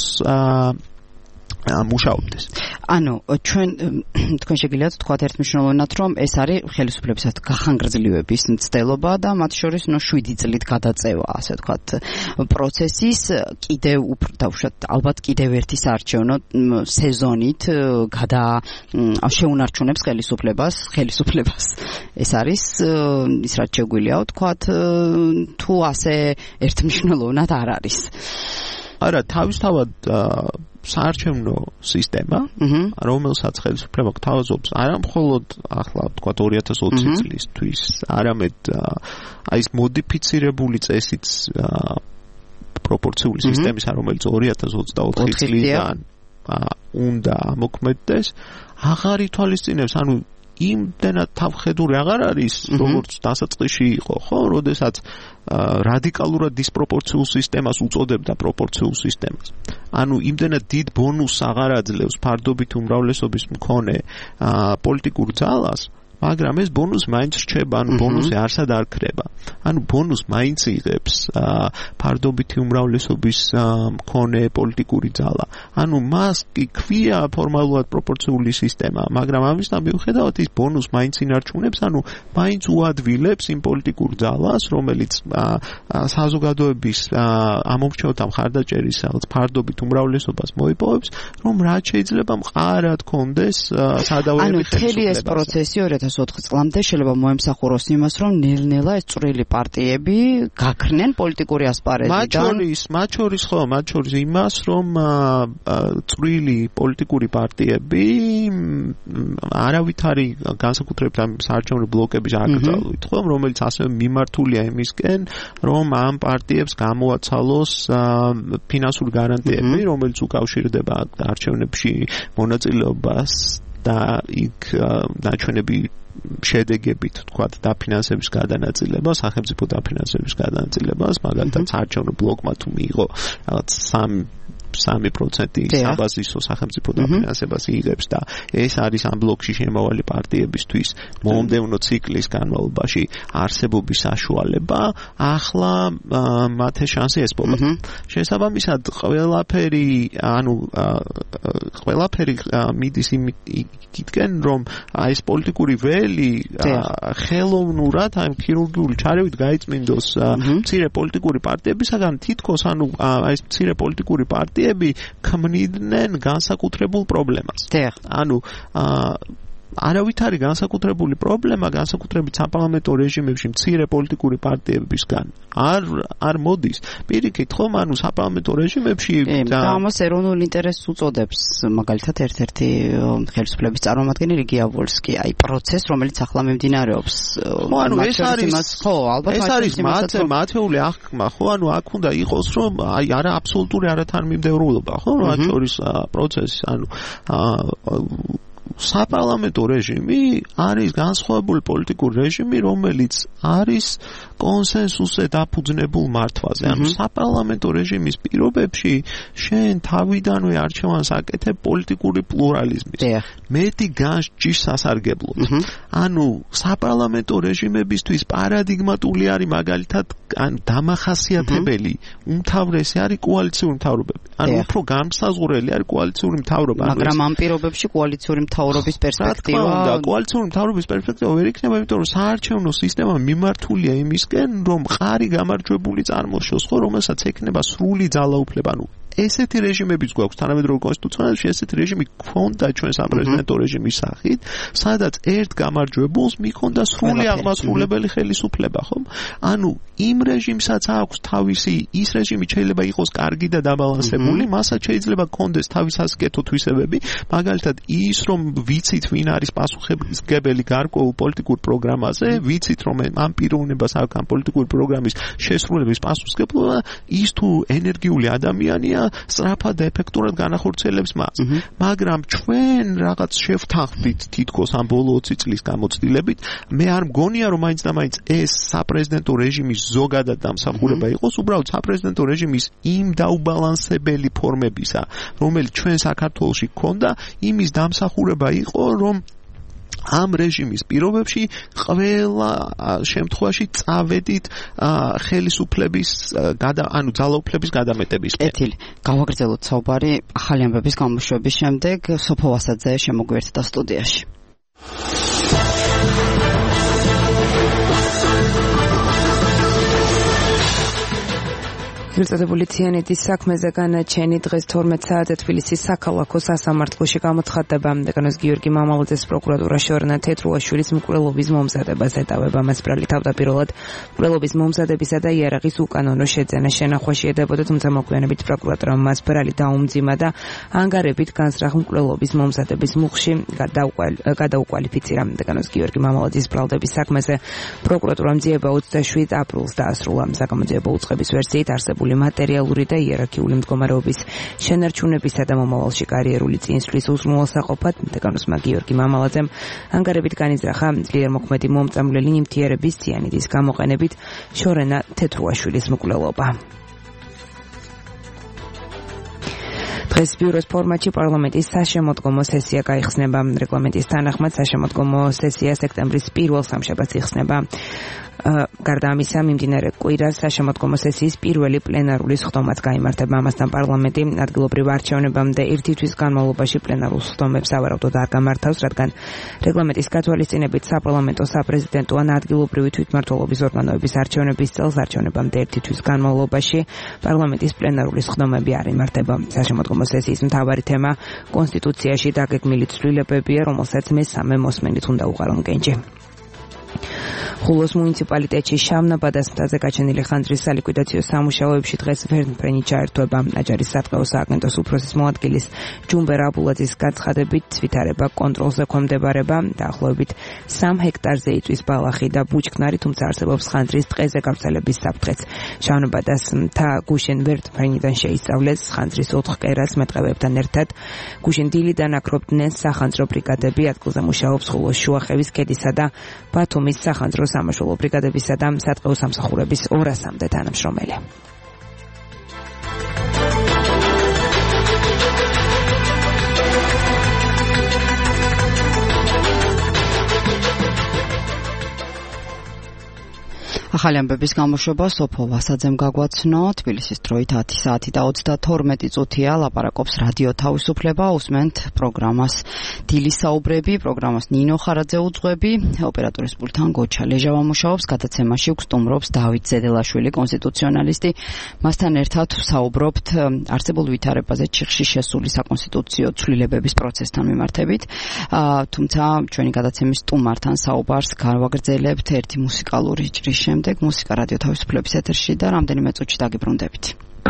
მუშაობდეს. ანუ ჩვენ თქვენ შეგიძლიათ თქვათ ერთმნიშვნელოვნად, რომ ეს არის ხელისუფლების გახანგრძლივების მცდელობა და მათ შორის ნუ შვიდი წლით გადაწევა, ასე ვთქვათ, პროცესის კიდევ უფრო დაუშვათ, ალბათ კიდევ ერთი საარჩევნო სეზონით გადა შეუნარჩუნებს ხელისუფლებას, ხელისუფლებას. ეს არის ის რაც შეგვიძლია ვთქვათ, თუ ასე ერთმნიშვნელოვნად არ არის. არა, თავისთავად საარჩევნო სისტემა, რომელსაც ხელისუფლება გთავაზობს არა მხოლოდ ახლა ვთქვათ ორი ათას ოცი წლისთვის, არამედ აი ეს მოდიფიცირებული წესით პროპორციული სისტემის, რომელიც ორი ათას ოცდაოთხი წლიდან უნდა ამოქმედდეს, აღარ ითვალისწინებს, ანუ იმდენად თავხედური აღარ არის, როგორც დასაწყისში იყო, ხო, როდესაც რადიკალურად დისპროპორციულ სისტემას უწოდებდა პროპორციულ სისტემას. ანუ იმდენად დიდ ბონუსს აღარ აძლევს ფარდობით უმრავლესობის მქონე პოლიტიკურ ძალას, მაგრამ ეს ბონუსი მაინც რჩება, ანუ ბონუსი არსად არ ქრება. ანუ ბონუსს მაინც იღებს ფარდობითი უმრავლესობის მქონე პოლიტიკური ძალა. ანუ მას კი ქვია ფორმალურად პროპორციული სისტემა, მაგრამ ამისთან მიუხედავად ის ბონუსს მაინც ინარჩუნებს, ანუ მაინც უადვილებს იმ პოლიტიკურ ძალას, რომელიც საზოგადოების ამომრჩეველთა მხარდაჭერის ფარდობით უმრავლესობას მოიპოვებს, რომ რაც შეიძლება მყარად კონდეს სადავოები ხელისუფლებას. ანუ მთელი ეს პროცესი ორი ათას ოცდაოთხი წლამდე შეიძლება მოემსახუროს იმას, რომ ნელ-ნელა ეს წვრილი პარტიები გაქრნენ პოლიტიკური ასპარეზიდან. მათ შორის, მათ შორის ხო, მათ შორის იმას, რომ წვრილი პოლიტიკური პარტიები არავითარი განსაკუთრებით ამ საარჩევნო ბლოკების აკრძალვით, ხო, რომელიც ასევე მიმართულია იმისკენ, რომ ამ პარტიებს გამოაცალოს ფინანსური გარანტიები, რომელიც უკავშირდება არჩევნებში მონაწილეობას და იქ ნაჩვენები შედეგებით, თქვათ, დაფინანსების გადანაწილება, სახელმწიფო დაფინანსების გადანაწილებას, მაგალითად, საარჩევნო ბლოკმა თუ მიიღო რაღაც სამი პროცენტი საბაზისო სახელმწიფო დაფინანსებას იღებს და ეს არის ამ ბლოკში შემავალი პარტიებისთვის მომდევნო ციკლის განმავლობაში არსებობის საშუალება, ახლა მათ შანსი ესპოვა. შესაბამისად, ყველაფერი, ანუ ყველაფერი მიდის იმითკენ, რომ ეს პოლიტიკური ველი ხელოვნურად, აი ქირურგიული ჩარევით გაიწმინდოს მცირე პოლიტიკური პარტიებისაგან, თითქოს ანუ ეს მცირე პოლიტიკური პარტიები ქმნიდნენ განსაკუთრებულ პრობლემას. ანუ არავითარი განსაკუთრებული პრობლემა განსაკუთრებით საპარლამენტო რეჟიმებში მცირე პოლიტიკური პარტიებისგან არ არ მოდის. პირიქით, ხომ, ანუ საპარლამენტო რეჟიმებში და ამას ეროვნულ ინტერესს უწოდებს, მაგალითად, ერთ-ერთი ხელისუფლების წარმომადგენელი გია ვოლსკი, აი პროცესს, რომელიც ახლა მიმდინარეობს. ხო, ანუ ეს არის, ხო, ალბათ ეს არის მათეული აღქმა, ხო, ანუ აქ უნდა იყოს, რომ აი არა აბსოლუტური არათანმიმდევრულობა, ხო, მათ შორის პროცესი, ანუ საპარლამენტო რეჟიმი არის განსხვავებული პოლიტიკური რეჟიმი, რომელიც არის კონსენსუსზე დაფუძნებულ მართვაზე. ანუ საპარლამენტო რეჟიმის პირობებში შენ თავიდანვე არჩევანს აკეთებ პოლიტიკური პლურალიზმის. მეტი განსჯის სასარგებლოდ. ანუ საპარლამენტო რეჟიმებისთვის პარადიგმატული არის მაგალითად ან დამახასიათებელი უმთავრესი არის კოალიციური მთავრობები. ანუ უფრო განსაზღვრელი არის კოალიციური მთავრობა. მაგრამ ამ პირობებში კოალიციური მთავრობის პერსპექტივა და კოალიციური მთავრობის პერსპექტივა ვერ იქნება, იმიტომ რომ საარჩევნო სისტემა მიმართულია იმისკენ, რომ მყარი გამარჯვებული წარმოშოს, ხო, რომელსაც ექნება სრული ძალაუფლება. ანუ ესეთი რეჟიმებიც გვაქვს თანამედროვე კონსტიტუციაში, ესეთი რეჟიმი გქონდა ჩვენ საპრეზიდენტო რეჟიმის სახით, სადაც ერთ გამარჯვებულს მიქონდა სრული აღმასრულებელი ხელისუფლება, ხომ? ანუ იმ რეჟიმსაც აქვს თავისი, ის რეჟიმი შეიძლება იყოს კარგი და დაბალანსებული, მასაც შეიძლება გქონდეს თავის ასკეთო თვისებები, მაგალითად ის, რომ ვიცით ვინ არის პასუხისმგებელი გარკვეულ პოლიტიკურ პროგრამაზე, ვიცით რომ ამ პიროვნებას აქვს ამ პოლიტიკური პროგრამის შესრულების პასუხისმგებლობა, ის თუ ენერგიული ადამიანია, და სწრაფად ეფექტურად განახორციელებს მას. მაგრამ ჩვენ რაღაც შევთანხმდით თითქოს ამ ბოლო ოცი წლის გამოცდილებით, მე არ მგონია რომ მაინც და მაინც ეს საპრეზიდენტო რეჟიმის ზოგადად დამსახურება იყოს, უბრალოდ საპრეზიდენტო რეჟიმის იმ დაუბალანსებელი ფორმებისა, რომელიც ჩვენ საქართველოში გქონდა, იმის დამსახურება იყო, რომ ამ რეჟიმის პირობებში ყველა შემთხვევაში წავედით ხელისუფლების ანუ ძალაუფლების გადამეტების. კეთილი. გავაგრძელოთ საუბარი ახალი ამბების გამოშვების შემდეგ. სოფო ვასაძე შემოგვიერთდა სტუდიაში. მიწოდებული თიანეთის საქმეზე განაჩენი დღეს თორმეტ საათზე თბილისის საქალაქო სასამართლოში გამოცხადდება. დეკანოს გიორგი მამალაძეს პროკურატურა შორენა თეთრუაშვილის მკვლელობის მომზადებას ეტავება. მასპრალი თავდაპირველად მკვლელობის მომზადებისა და იარაღის უკანონო შეძენა შენახვაში ედებოდა, თუმცა მოგვიანებით პროკურატურამ მასპრალი დაუმძიმა და ანგარებით განსრახ მკვლელობის მომზადების მუხში გადაუკვალიფიცირა. დეკანოს გიორგი მამალაძის ბრალდების საქმეზე პროკურატურამ ძიება ოცდაშვიდ აპრილს დაასრულა. საგამოძიებო უწყების ვერსიით არსებული მატერიალური და იერარქიული მდგომარეობის შენარჩუნებისა და მომავალში კარიერული წინსვლის უზრუნველსაყოფად დეკანოსმა გიორგი მამალაძემ ანგარებით განიზრახა ძლიერ მოქმედი მომწამვლელი ნივთიერების ციანიდის გამოყენებით შორენა თეთრუაშვილის მკვლელობა. დღეს ბიუროს ფორმატში პარლამენტის საშემოდგომო სესია გაიხსნება. რეგლამენტის თანახმად საშემოდგომო სესია სექტემბრის პირველ სამშაბათს იხსნება. გარდა ამისა, მიმდინარე კვირას საშემოდგომო სესიის პირველი პლენარული სხდომაც გაიმართება. ამასთან პარლამენტი ადგილობრივ არჩევნებამდე ერთი თვის განმავლობაში პლენარულ სხდომებს სავარაუდოდ არ გამართავს, რადგან რეგლამენტის გათვალისწინებით საპარლამენტო, საპრეზიდენტო ან ადგილობრივი თვითმმართველობის ორგანოების არჩევნების წელს არჩევნებამდე ერთი თვის განმავლობაში პარლამენტის პლენარული სხდომები არ იმართება. საშემოდგომო სესიის მთავარი თემა კონსტიტუციაში დაგეგმილი ცვლილებებია, რომელსაც მესამე მოსმენით უნდა უყარონ კენჭი. ხულოს მუნიციპალიტეტში შავნაბადას მთაზე გაჩენილი ხანძრის სალიკვიდაციო სამუშაოებში დღეს ვერტმფრენი ჩაერთვება. აჭარის სატყეო სააგენტოს უფროსის მოადგილის ჯუმბერ აბულაძის გაცხადებით ვითარება კონტროლზე ქონდებარება. დაახლოებით სამ ჰექტარზე იწვის ბალახი და ბუჩქნარი, თუმცა არსებობს ხანძრის ტყეზე გავრცელების საფრთხეც. შავნაბადას მთა გუშინ ვერტმფრენიდან შეისწავლეს ხანძრის ოთხ კერას მეტყევებთან ერთად. გუშინ დილიდან აქრობდნენ სახანძრო ბრიგადები. ადგილზე მუშაობს ხულოს შუახევის ქედისა და ბათუმის სახანძრო სამაშველო ბრიგადებისა და სატყეო სამსახურების ორასამდე თანამშრომელი. ახალი ამბების გამოშვება სოფო ვასაძემ გაგვაცნო. თბილისის დროით ათი საათი და ოცდათორმეტი წუთია. ლაპარაკობს რადიო თავისუფლება. უსმენთ პროგრამას დილის საუბრები. პროგრამას ნინო ხარაძე უძღვები. ოპერატორის პულტთან გოჩა ლეჟავა მუშაობს. გადაცემაში გსტუმრობს დავით ზედელაშვილი, კონსტიტუციონალისტი. მასთან ერთად საუბრობთ არსებულ ვითარებაზე ჩიხში შესული საკონსტიტუციო ცვლილებების პროცესთან მიმართებით. თუმცა ჩვენი გადაცემის სტუმართან საუბარს გავაგრძელებთ ერთი მუსიკალური ჭრის შემდეგ. მუსიკა რადიო თავისუფლების ეთერში და რამდენიმე წუთში დაგიბრუნდებით.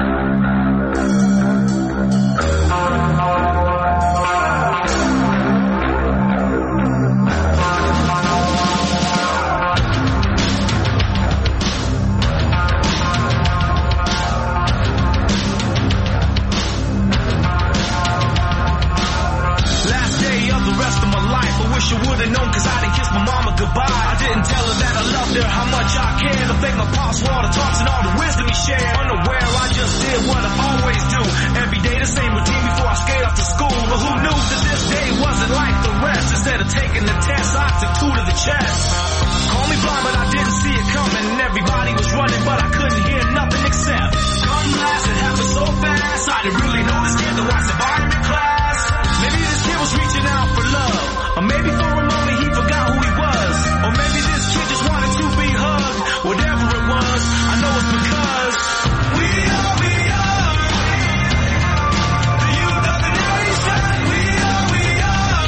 You would've known cause I didn't kiss my mama goodbye. I didn't tell her that I loved her, how much I cared. I thank my pops for all the talks and all the wisdom he shared. Unaware, I just did what I always do. Every day the same routine before I skate off to school. But who knew that this day wasn't like the rest? Instead of taking the test, I took two to the chest. Call me blind, but I didn't see it coming. Everybody was running, but I couldn't hear nothing except gun blast. It happened so fast, I didn't really know this kid that watched the bottom in class. Maybe this kid was reaching out for love, or maybe for a moment he forgot who he was, or maybe this kid just wanted to be hugged. Whatever it was, I know it's because we are, we are the youth of the nation. We are, we are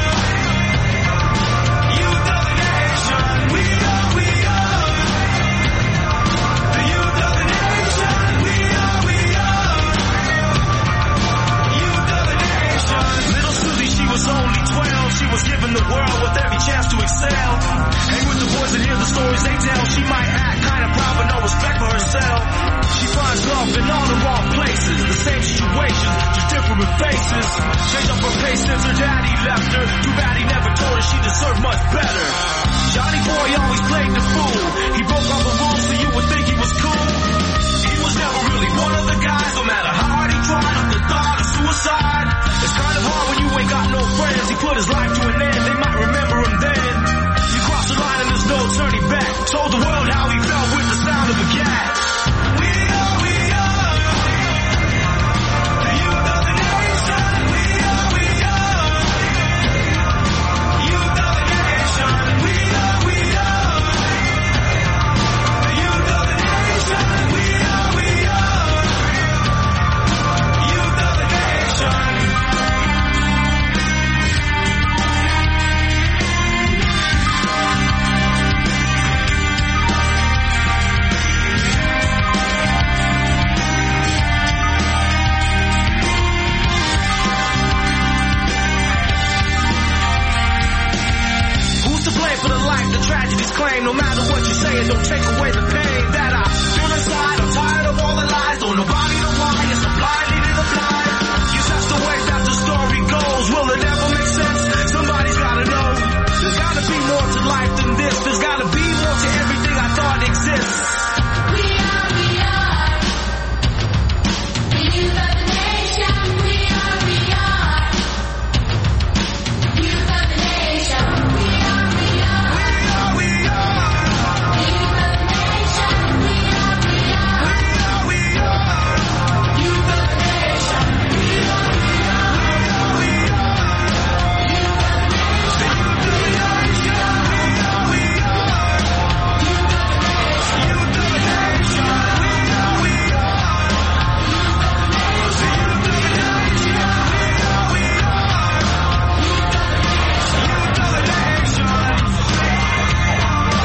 youth of the nation. We are, we are the youth of the nation. We are, we are human faces. Changed up her pace since her daddy left her. Too bad he never told her she deserved much better. Johnny boy always played the fool. He broke all the rules so you would think he was cool. He was never really one of the guys. No matter how hard he tried, up the thought of suicide. It's kind of hard when you ain't got no friends. He put his life to an end. They might remember him then. You crossed the line and there's no turning back. Told the world how he felt with the sound of a gat. We are, we are the youth of the nation. We are, we are youth of the nation. We are, we are the youth of the nation. We are, we are youth of the nation. For the life, the tragedies claim. No matter what you say, it don't take away the pain that I feel inside. I'm tired of all the lies. Don't nobody know why. It's a blind leading the blind. Yes, that's the way that the story goes. Will it ever make sense? Somebody's gotta know. There's gotta be more to life than this. There's gotta be more to everything I thought exists. We are, we are the youth of the nation. We are, we are youth of the nation. We are, we are. We are, we are the youth of the nation. We are, we are. We are, we are youth of the nation. We are, we are. We are, we are youth of the nation. Youth of the nation. We are, we are youth of the nation. Youth of the nation. We are, we are youth of the nation. Youth of the nation. We are, we are youth of the nation.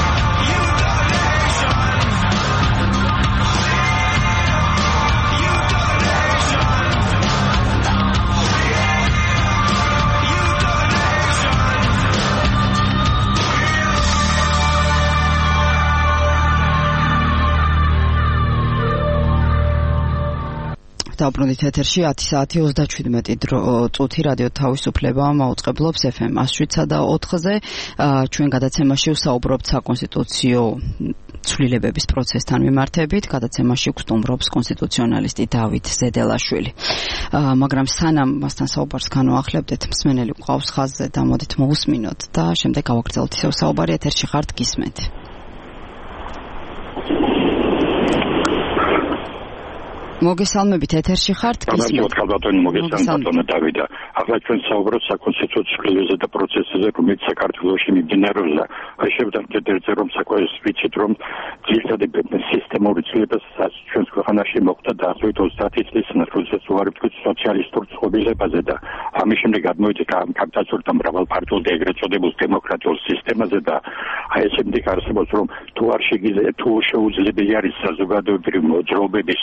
დაუბრუნდით ეთერში ათი საათი ოცდაშვიდმეტი წუთი რადიო თავისუფლება მაუწყებლობს ეფ ემ ათს და ოთხზე. ჩვენ გადაცემაში ვსაუბრობთ საკონსტიტუციო ცვლილებების პროცესთან მიმართებით. გადაცემაში გვსტუმრობს კონსტიტუციონალისტი დავით ზედელაშვილი. მაგრამ სანამ მასთან საუბარს განვახლებდეთ, მსმენელი გვყავს ხაზზე და მოდით მოусმინოთ და შემდეგ გავაგრძელოთ ისევ საუბარი. ეთერში ხართ, გისმენთ. მოგესალმებით, ეთერში ხართ, გისმენთ. მოგესალმებით, დავიდა. ახლა ჩვენ საუბრობთ საკონსტიტუციო ცვლილებებზე და პროცესებზე, რომელიც საქართველოში მიმდინარეობს. აი შევდარდეთ ერთზე, რომ საკუთარ ვიცით, რომ ძირითადი სისტემური ცვლილებებსაც ჩვენს ქვეყანაში მოხდა დაახლოებით ოცდაათი წლის როდესაც უარი ვთქვით სოციალისტურ ცხოველებაზე და ამის შემდეგ გადმოვიდა კაპიტალურ და მრავალპარტიულ და ეგრეთ წოდებულ დემოკრატიულ სისტემაზე და აი ეს შემდეგ არსებობს, რომ თუ არ შეგიძლია თუ შეუძლებელი არის საზოგადოებრივი მოძრაობების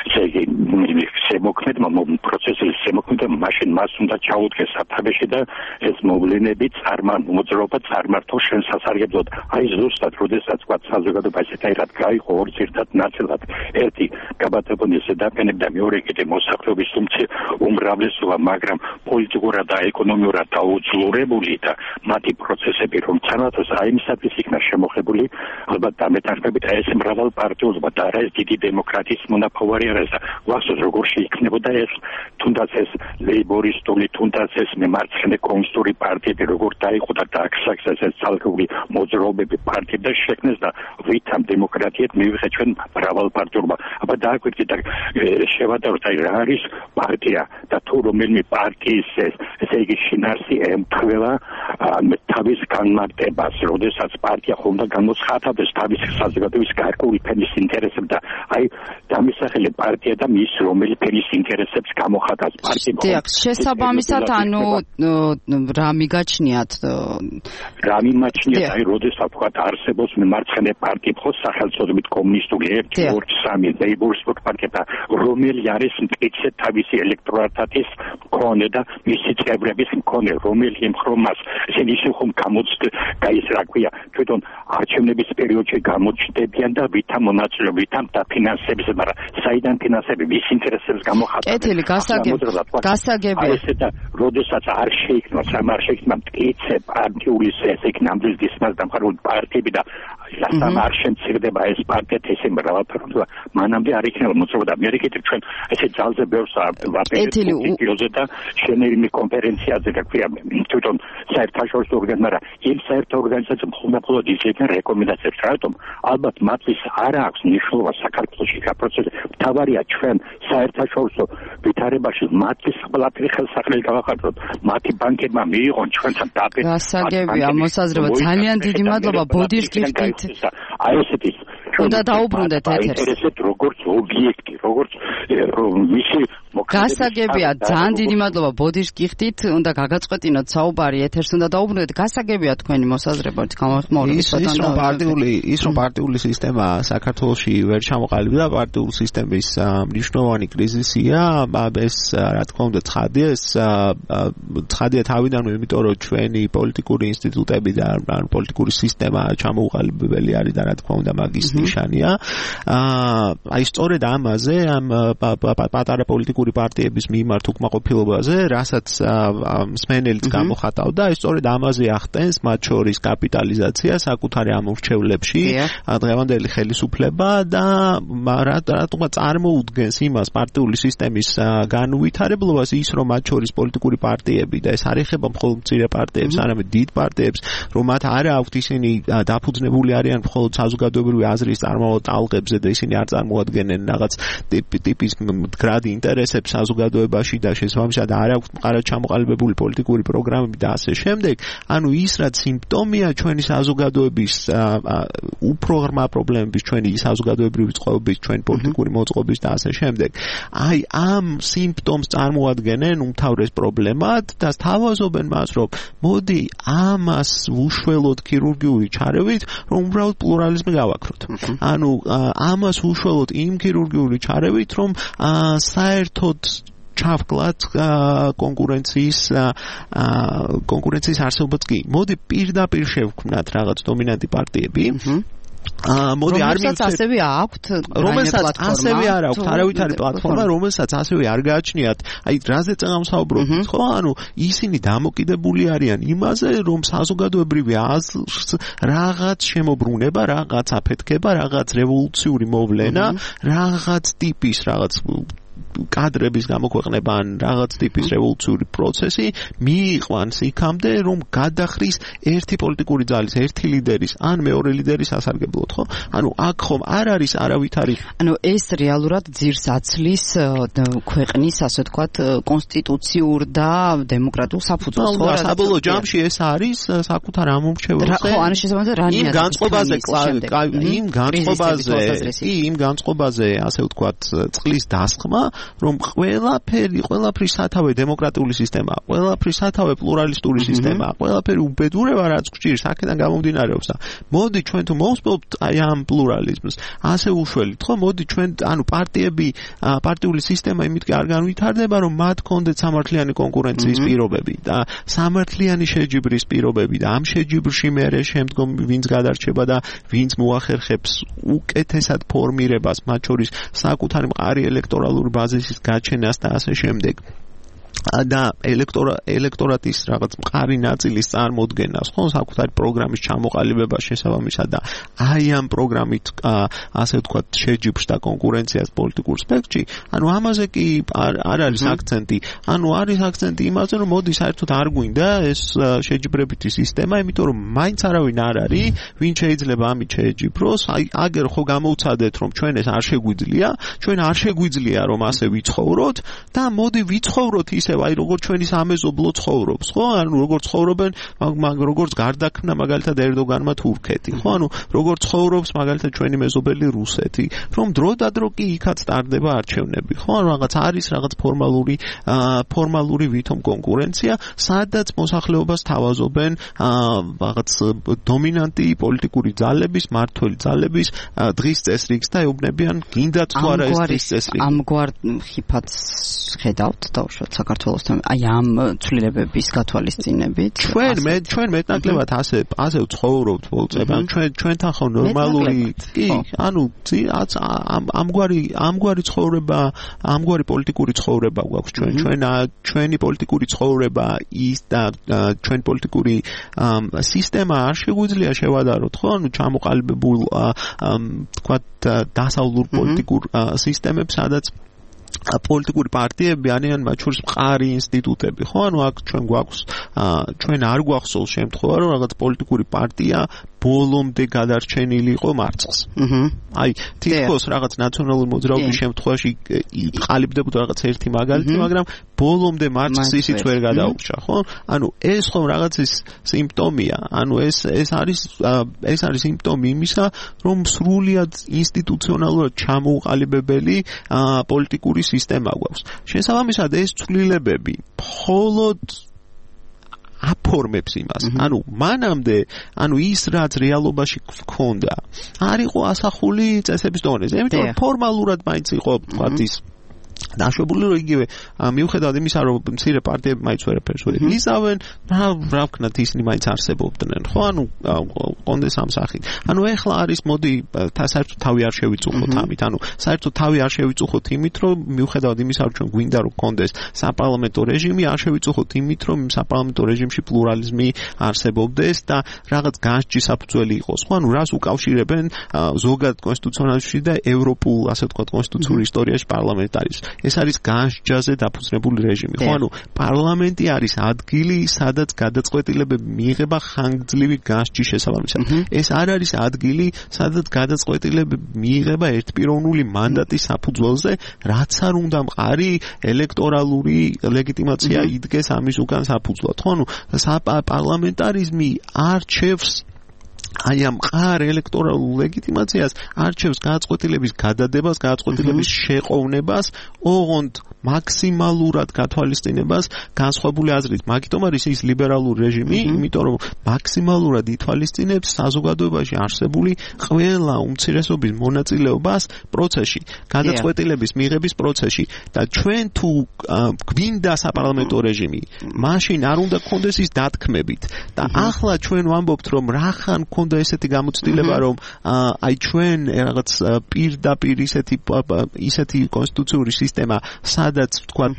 შემოქმედება პროცესის შემოქმედება მაშინ მას უნდა ჩაუდგეს სათავეში და ეს მოვლენები წარმარ მოძრაობა წარმართო შენ სასარგებლოდ. აი ზუსტად როდესაც ვთქვათ საზოგადოება ესეთაირად გაიყო ორ ძირთად ნაწილად. ერთი გაბატონების ზედაპირებდა, მეორე კიდე მოსახლეობის უმრავლესობა, მაგრამ პოლიტიკურად და ეკონომიურად დაუძლურებული და მათი პროცესები რომ წარმართოს აი იმისათვის იქნა შემოხებული ალბათ დამეთანხმებით აი ეს მრავალპარტიულობა და არა ეს დიდი დემოკრატიის მონაპოვარი არის. ვახსოვს როგორ შეიქმნებოდა ეს თუნდაც ეს ლეიბორისტული თუნდაც ეს მემარცხენე კომუნისტური პარტიები როგორ დაიყო და დააქსაქსეს ეს ძალგებული მოძრაობები პარტიები და შექმნეს და ვითამ დემოკრატიად მივიღეთ ჩვენ მრავალპარტიულობა. აბა დააკვირდით და შევადაროთ აი რა არის პარტია და თუ რომელიმე პარტიის ესე იგი შინაარსი ემთხვევა თავის განმარტებას, როდესაც პარტია ხომ და გამოცხადებს თავის საზოგადოების გარკვეული ფენის ინტერესებს და აი დამისახელე პარტია და მის რომელი ფენის ინტერესებს გამოხატავს პარტია. დიახ, შესაბამისად ანუ რა მიგაჩნიათ? რა მიმაჩნიათ? აი როდესაც ვთქვათ არსებობს მემარცხენე პარტია, ხო სახელწოდებით კომუნისტური ერთი, ორი, სამი, ლეიბორისტული პარტია და რომელი არის მტკიცე თავისი ელექტორატის მქონე და მისი წევრების მქონე, რომელი ემხრომას ისინი ისე ხომ გამოჩნდა, გაის რა ქვია, თვითონ არჩევნების პერიოდში გამოჩნდებიან და ვითამ მონაწილეობ, ვითამ დაფინანსებს, მაგრამ საიდან ფინანსები ვის ინტერესებს გამოხატავს. კეთილი, გასაგებ გასაგებია ესე და როდესაც არ შეიქმნა სამარ შეიქმნა მტკიცე პარტიული ესე ნამდვილად ისმას დამყარებული პარტიები და ასამ არ შემცირდება ეს პარტიები ესე მრავალფეროვნება მანამდე არ იქნება მოწოდა მე რიგით ჩვენ ესე ძალზე ბევრს ვაპერებთ და შენერიმი კონფერენციაზე გაქვია თვითონ საერთაშორისო ორგანიზაცია მაგრამ იმ საერთო ორგანიზაციამ მხოლოდ იძლევა რეკომენდაციებს რატომ ალბათ მათთვის არ აქვს მნიშვნელობა საქართველოში გაპროცესზე თავარია ჩვენ საერთაშორისო ვითარებაში მათთვის ყველაფერი ხელსაყრელი გავახაროთ მათი ბანკებმა მიიღონ ჩვენთან დაბეჭდა გასაგებია მოსაზრება ძალიან დიდი მადლობა ბოდიშ გიხდით აი ესეთი უნდა დაუბრუნდეთ ეთერს როგორც ობიექტი როგორც მისი გასაგებია ძალიან დიდი მადლობა ბოდიშ გიხდით უნდა გაგაწყვეტინოთ საუბარი ეთერს უნდა დაუბრუნდეთ გასაგებია თქვენი მოსაზრებაც გამოხმაურების ის რომ პარტიული ის რომ პარტიული სისტემა საქართველოში ვერ ჩამოყალიბდა პარტიული სისტემის მნიშვნელოვანი კრიზისია ეს რა თქმა უნდა ცხადია ეს ცხადია თავიდანვე იმიტომ რომ ჩვენი პოლიტიკური ინსტიტუტები და პოლიტიკური სისტემა ჩამოუყალიბებელი არის და რა თქმა უნდა მაგის ნიშანია აი სწორედ ამაზე ამ პატარა პოლიტიკური პარტიების მიმართ უკმაყოფილებაზე რასაც მსმენელიც გამოხატავდა აი სწორედ ამაზე ახდენს მათ შორის კაპიტალიზაცია საკუთარი ამორჩევლებში დღევანდელი ხელისუფლება და რატომ წარმოუდგენს იმას პარტიული სისტემის განუვითარებლობას ის რომ მათ შორის პოლიტიკური პარტიები და ეს არ ეხება მხოლოდ მცირე პარტიებს არამედ დიდ პარტიებს რომ მათ არ აქვთ ისინი დაფუძნებული არიან მხოლოდ საზოგადოებრივი აზრის წარმომავლ ტალღებზე და ისინი არ წარმოადგენენ რაღაც ტიპის მდგრადი ინტერესებს საზოგადოებაში და შესაბამისად არ აქვთ მყარად ჩამოყალიბებული პოლიტიკური პროგრამები და ასე შემდეგ ანუ ის რაც სიმპტომია ჩვენი საზოგადოების უფრო ღრმა პრობლემების ჩვენი საზოგადოებრივი წყობის ჩვენი პოლიტიკური მოწყობის და ასე შემდეგ აი ამ სიმპტომს წარმოადგენენ უმთავრეს პრობლემად და სთავაზობენ მას რომ მოდი ამას უშველოდ ქირურგიული ჩარევით რომ უბრალოდ პლურალიზმი გავაქროთ ანუ ამას უშველოდ იმ ქირურგიული ჩარევით რომ საერთოდ ჩავკლათ კონკურენციის კონკურენციის არსებობაც კი მოდი პირდაპირ შევქმნათ რაღაც დომინანტი პარტიები მოდი არ მიუწევთ ასევე აქვთ რომელსაც ასევე არ აქვთ არავითარი პლატფორმა რომელსაც ასევე არ გააჩნიათ აი რაზე წამსაუბრობთ ხო ანუ ისინი დამოკიდებული არიან იმაზე რომ საზოგადოებრივი აზრს რაღაც შემოbrunება რაღაც აფეთქება რაღაც რევოლუციური მოვლენა რაღაც ტიპის რაღაც კადრების გამოქვეყნება ან რაღაც ტიპის რევოლუციური პროცესი მიიყვანს იქამდე რომ გადახრის ერთი პოლიტიკური ძალის ერთი ლიდერის ან მეორე ლიდერის სასარგებლოდ ხო ანუ აქ ხომ არ არის არავითარი ანუ ეს რეალურად ძირს აცლის ქვეყნის ასე ვთქვათ კონსტიტუციურ და დემოკრატიულ საფუძველს ხო საბოლოო ჯამში ეს არის საკუთარ ამომრჩეველზე ხო ანუ შესაბამისად რა იმ განწყობაზე იმ განწყობაზე იმ განწყობაზე ასე ვთქვათ წყლის დასხმა რომ ყველაფერი, ყველაფრის სათავე დემოკრატიული სისტემაა, ყველაფრის სათავე პლურალისტური სისტემაა, ყველაფერი უბედურება რაც გჭირს, აქედან გამომდინარეობს და მოდი ჩვენ თუ მოვსწრებთ აი ამ პლურალიზმს, ასე უშველით, ხო, მოდი ჩვენ ანუ პარტიები, პარტიული სისტემა იმით კი არ განვითარდება, რომ მათ კონდეთ სამართლიანი კონკურენციის პირობები და სამართლიანი შეჯიბრის პირობები და ამ შეჯიბრში მერე შემდგომ ვინც გადარჩება და ვინც მოახერხებს უკეთესად ფორმირებას, მათ შორის საკუთარი მყარი ელექტორალური ბაზისის გაჩენას და ასე შემდეგ. და ელექტორატის რაღაც მყარი ნაწილის წარმოდგენას, ხო, საკუთარი პროგრამის ჩამოყალიბება შესაბამისად და აი ამ პროგრამით ასე ვთქვათ შეჯიბრს და კონკურენციას პოლიტიკურ სპექტრში, ანუ ამაზე კი არ არის აქცენტი, ანუ არის აქცენტი იმაზე, რომ მოდი საერთოდ არ გვინდა ეს შეჯიბრებითი სისტემა, იმიტომ რომ მაინც არავინ არ არის, ვინ შეიძლება ამით შეეჯიბროს, აი აგერ ხო გამოვცადეთ, რომ ჩვენ ეს არ შეგვიძლია, ჩვენ არ შეგვიძლია რომ ასე ვიცხოვროთ და მოდი ვიცხოვროთ ისე აი როგორც ჩვენი სამეზობლო ცხოვრობს, ხო? ანუ როგორც ცხოვრობენ, მაგ როგორც გარდაქმნა მაგალითად ერდოგანმა თურქეთი, ხო? ანუ როგორც ცხოვრობს მაგალითად ჩვენი მეზობელი რუსეთი, რომ დრო და დრო კი იქაც სტარდება არჩევნები, ხო? ანუ რაღაც არის რაღაც ფორმალური ფორმალური ვითომ კონკურენცია, სადაც მოსახლეობას თავაზობენ რაღაც დომინანტი პოლიტიკური ძალების, მართველი ძალების დღის წესრიგს და ეუბნებიან გინდათ თუ არა ეს დღის წესრიგი. ამგვარ ხიფათს ხედავთ დაუშვათ საქართველოს საქართველოსთან აი ამ ცვლილებების გათვალისწინებით ჩვენ მე ჩვენ მეტნაკლებად ასე ასე ვცხოვრობთ ბოლწებან ჩვენ ჩვენთან ხო ნორმალური კი ანუ ამგვარი ამგვარი ცხოვრება ამგვარი პოლიტიკური ცხოვრება გვაქვს ჩვენ ჩვენ ჩვენი პოლიტიკური ცხოვრება ის და ჩვენ პოლიტიკური სისტემა არ შეგვიძლია შევადაროთ ხო ანუ ჩამოყალიბებულ თქვა დასავლურ პოლიტიკურ სისტემებს სადაც პოლიტიკური პარტიები არიან მათ შორის მყარი ინსტიტუტები ხო ანუ აქ ჩვენ გვაქვს ჩვენ არ გვახსოვს შემთხვევა რომ რაღაც პოლიტიკური პარტია ბოლომდე გადარჩენილი იყო მარცხს. აი, თითქოს რაღაც ნაციონალური მოძრაობის შემთხვევაში იყალიბდებოდა რაღაც ერთი მაგალითი, მაგრამ ბოლომდე მარცხს ისიც ვერ გადაურჩა, ხო? ანუ ეს ხო რაღაცის სიმპტომია. ანუ ეს ეს არის ეს არის სიმპტომი იმისა, რომ სრულიად ინსტიტუციონალურად ჩამოუყალიბებელი პოლიტიკური სისტემა გვაქვს. შესაბამისად ეს ცვლილებები მხოლოდ აფორმებს იმას. ანუ მანამდე, ანუ ის რაც რეალობაში გქონდა, არ იყო ასახული წესების დონეზე. იმიტომ რომ ფორმალურად მაინც იყო ვთქვათ ის დაშვებული რომ იგივე მიუხედავად იმისა რომ მცირე პარტიები მაინც ვერაფერს ვერ იზავენ, რა რა ვქნათ ისინი მაინც არსებობდნენ, ხო? ანუ კონდეს ამ სახით. ანუ ეხლა არის მოდი საერთოდ თავი არ შევიწუხოთ ამით. ანუ საერთოდ თავი არ შევიწუხოთ იმით, რომ მიუხედავად იმისა რომ ჩვენ გვინდა რომ კონდეს საპარლამენტო რეჟიმი, არ შევიწუხოთ იმით, რომ საპარლამენტო რეჟიმში პლურალიზმი არსებობდეს და რაღაც განსჯის საფუძველი იყოს. ხო? ანუ რას უკავშირებენ ზოგადად კონსტიტუციონალში და ევროპულ, ასე ვთქვათ, კონსტიტუციურ ისტორიაში პარლამენტარიზმს. ეს არის განსჯაზე დაფუძნებული რეჟიმი. ხო, ანუ პარლამენტი არის ადგილი, სადაც გადაწყვეტილებები მიიღება ხანგრძლივი განსჯის შესაბამისად. ეს არ არის ადგილი, სადაც გადაწყვეტილებები მიიღება ერთპიროვნული მანდატის საფუძველზე, რაც არ უნდა მყარი ელექტორალური ლეგიტიმაცია იდგეს ამის უკან საფუძვლად. ხო, ანუ პარლამენტარიზმი არჩევს აი ამ მყარ ელექტორალურ ლეგიტიმაციას არჩევს გადაწყვეტილების გადადებას, გადაწყვეტილების შეყოვნებას, ოღონდ მაქსიმალურად გათვალისწინებას განსხვავებული აზრით. მაგიტომ არის ის ლიბერალური რეჟიმი, იმიტომ რომ მაქსიმალურად ითვალისწინებს საზოგადოებაში არსებული ყველა უმცირესობის მონაწილეობას პროცესში, გადაწყვეტილების მიღების პროცესში და ჩვენ თუ გვინდა საპარლამენტო რეჟიმი, მაშინ არ უნდა გქონდეს ის დათქმებით. და ახლა ჩვენ ვამბობთ, რომ რახან და ესეთი გამოცდილება რომ აი ჩვენ რაღაც პირდაპირ ისეთი ისეთი კონსტიტუციური სისტემა სადაც ვთქვათ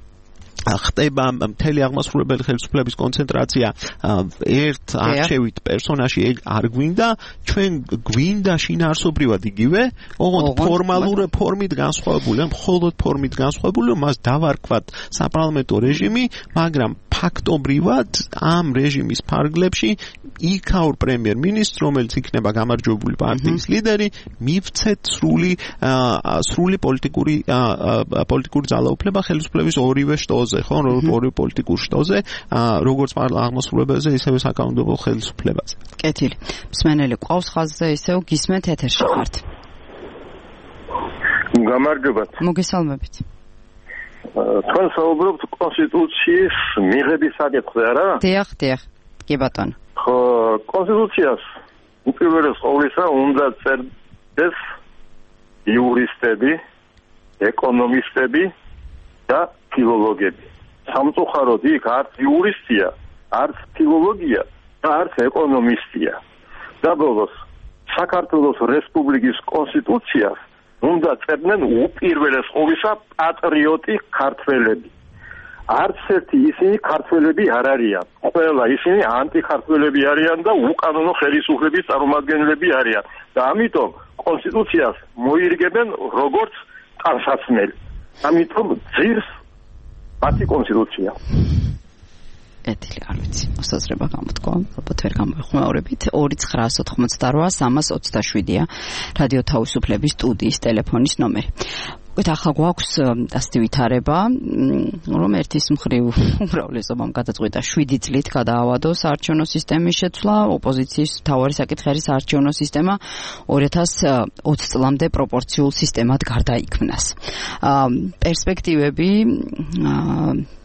ხდება მთელი აღმასრულებელი ხელისუფლების კონცენტრაცია ერთ არჩევით პერსონაჟში არ გვინდა ჩვენ გვინდა შინაარსობრივად იგივე ოღონდ ფორმალურ ფორმით განსხვავებული ან მხოლოდ ფორმით განსხვავებული რომ მას დავარქვათ საპარლამენტო რეჟიმი მაგრამ ფაქტობრივად ამ რეჟიმის ფარგლებში იქაურ პრემიერ-მინისტრს რომელიც იქნება გამარჯვებული პარტიის ლიდერი მივცეთ სრული სრული პოლიტიკური პოლიტიკური ძალაუფლება ხელისუფლების ორივე შტოზე ხო ორივე პოლიტიკურ შტოზე როგორც აღმასრულებელზე ისევე საკანონმდებლო ხელისუფლებაზე. კეთილი. მსმენელი ყავს ხაზზე ისევ გისმენთ ეთერში ხართ. გამარჯობათ. მოგესალმებით. თქვენ საუბრობთ კონსტიტუციის მიღების საკითხზე, არა? დიახ, დიახ. კი ბატონო. ხო, კონსტიტუციას უპირველეს ყოვლისა უნდა წერდეს იურისტები, ეკონომისტები და ფილოლოგები. სამწუხაროდ იქ არც იურისტია, არც ფილოლოგია და არც ეკონომისტია. და ბოლოს საქართველოს რესპუბლიკის კონსტიტუციას უნდა წერდნენ უპირველეს ყოვლისა პატრიოტი ქართველები. არც ერთი ისინი ქართველები არ არიან. ყველა ისინი ანტიქართველები არიან და უკანონო ხელისუფლების წარმომადგენლები არიან. და ამიტომ კონსტიტუციას მოირგებენ როგორც ტანსაცმელი. ამიტომ ძირს მათი კონსტიტუცია. ეთილი არ ვიცი. მოსაზრება გამოთქვა, ალბათ ვერ გამოიხმაურებით. ორი ცხრა ოთხმოცდაოთხ სამას ოცდაშვიდია რადიო თავისუფლების სტუდიის ტელეფონის ნომერი. ვეთ ახლა გვაქვს ასეთი ვითარება, რომ ერთის მხრივ უმრავლესობამ გადაწყვიტა შვიდი წლით გადაავადოს საარჩევნო სისტემის შეცვლა, ოპოზიციის მთავარი საკითხი არის საარჩევნო სისტემა ორი ათას ოცი წლამდე პროპორციულ სისტემად გარდაიქმნას. პერსპექტივები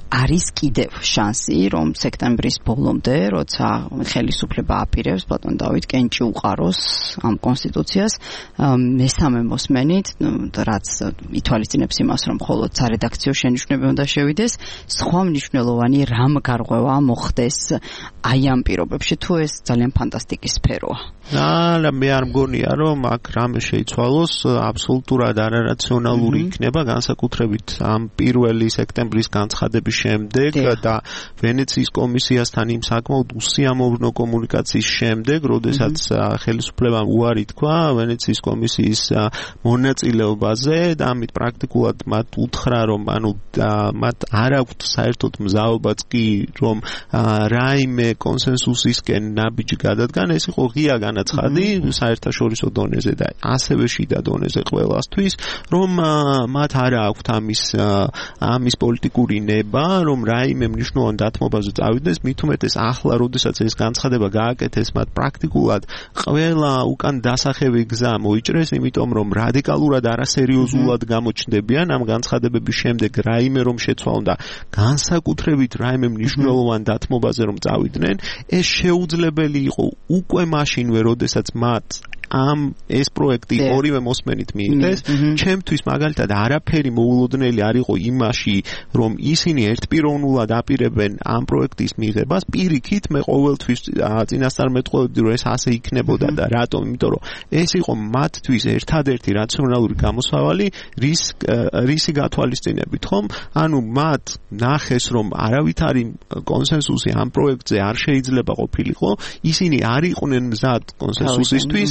არის კიდევ შანსი, რომ სექტემბრის ბოლომდე, როცა ხელისუფლება აპირებს ბატონ დავით კენჭი უყაროს ამ კონსტიტუციას, მესამე მოსმენით, რაც ითვალისწინებს იმას, რომ მხოლოდ სარედაქციო შენიშვნები უნდა შევიდეს, სხვა მნიშვნელოვანი რამ გარღვევა მოხდეს აი ამ პირობებში, თუ ეს ძალიან ფანტასტიკის სფეროა. და მე არ მგონია, რომ აქ რამე შეიცვალოს, აბსოლუტურად არარაციონალური იქნება, განსაკუთრებით ამ პირველი სექტემბრის განცხადების შემდეგ და ვენეციის კომისიასთან იმ საკმაოდ უსიამოვნო კომუნიკაციის შემდეგ, როდესაც ხელისუფლებამ უარი თქვა ვენეციის კომისიის მონაწილეობაზე და ამით პრაქტიკულად მათ უთხრა, რომ ანუ მათ არ აქვთ საერთოდ მზაობაც კი, რომ რაიმე კონსენსუსისკენ ნაბიჯი გადადგან, ეს იყო ღია განაცხადი საერთაშორისო დონეზე და ასევე შიდა დონეზე ყველასთვის, რომ მათ არ აქვთ ამის ამის პოლიტიკური ნება, რომ რაიმე მნიშვნელოვან დათმობაზე წავიდეს, მით უმეტეს ახლა, როდესაც ეს განცხადება გააკეთეს, მათ პრაქტიკულად ყველა უკან დასახევი გზა მოიჭრეს, იმიტომ რომ რადიკალურად არასერიოზულად გამოჩნდებიან ამ განცხადებების შემდეგ რაიმე რომ შეცვალონ და განსაკუთრებით რაიმე მნიშვნელოვან დათმობაზე რომ წავიდნენ, ეს შეუძლებელი იყო უკვე მაშინვე, როდესაც მათ ამ ეს პროექტი ორივე მოსმენით მიიღეს, ჩემთვის მაგალითად არაფერი მოულოდნელი არ იყო იმაში, რომ ისინი ერთპიროვნულად აპირებენ ამ პროექტის მიღებას, პირიქით მე ყოველთვის წინასწარ მეტყველებდი, რომ ეს ასე იქნებოდა და რატომ? იმიტომ რომ ეს იყო მათთვის ერთადერთი რაციონალური გამოსავალი რის რისი გათვალისწინებით, ხომ? ანუ მათ ნახეს, რომ არავითარი კონსენსუსი ამ პროექტზე არ შეიძლება ყოფილიყო, ისინი არ იყვნენ მზად კონსენსუსისთვის,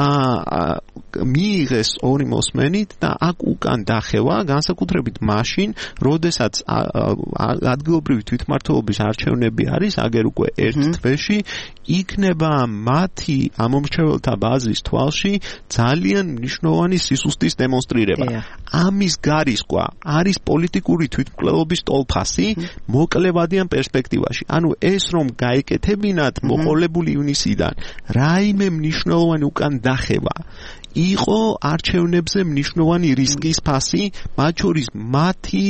აა მიიღეს ორი მოსმენით და აქ უკან დახევა განსაკუთრებით მაშინ, როდესაც ადგილობრივი თვითმმართველობის არჩევნები არის, აგერ უკვე ერთ თვეში, იქნება მათი ამომრჩეველთა ბაზის თვალში ძალიან მნიშვნელოვანი სისუსტის დემონსტრირება. ამის გარისკვა არის პოლიტიკური თვითმკვლელობის ტოლფასი მოკლევადიან პერსპექტივაში. ანუ ეს რომ გაეკეთებინათ მოყოლებული ივნისიდან რაიმე მნიშვნელოვანი უკან დახევა იყო არჩევნებზე მნიშვნელოვანი რისკის ფასი, მათ შორის მათი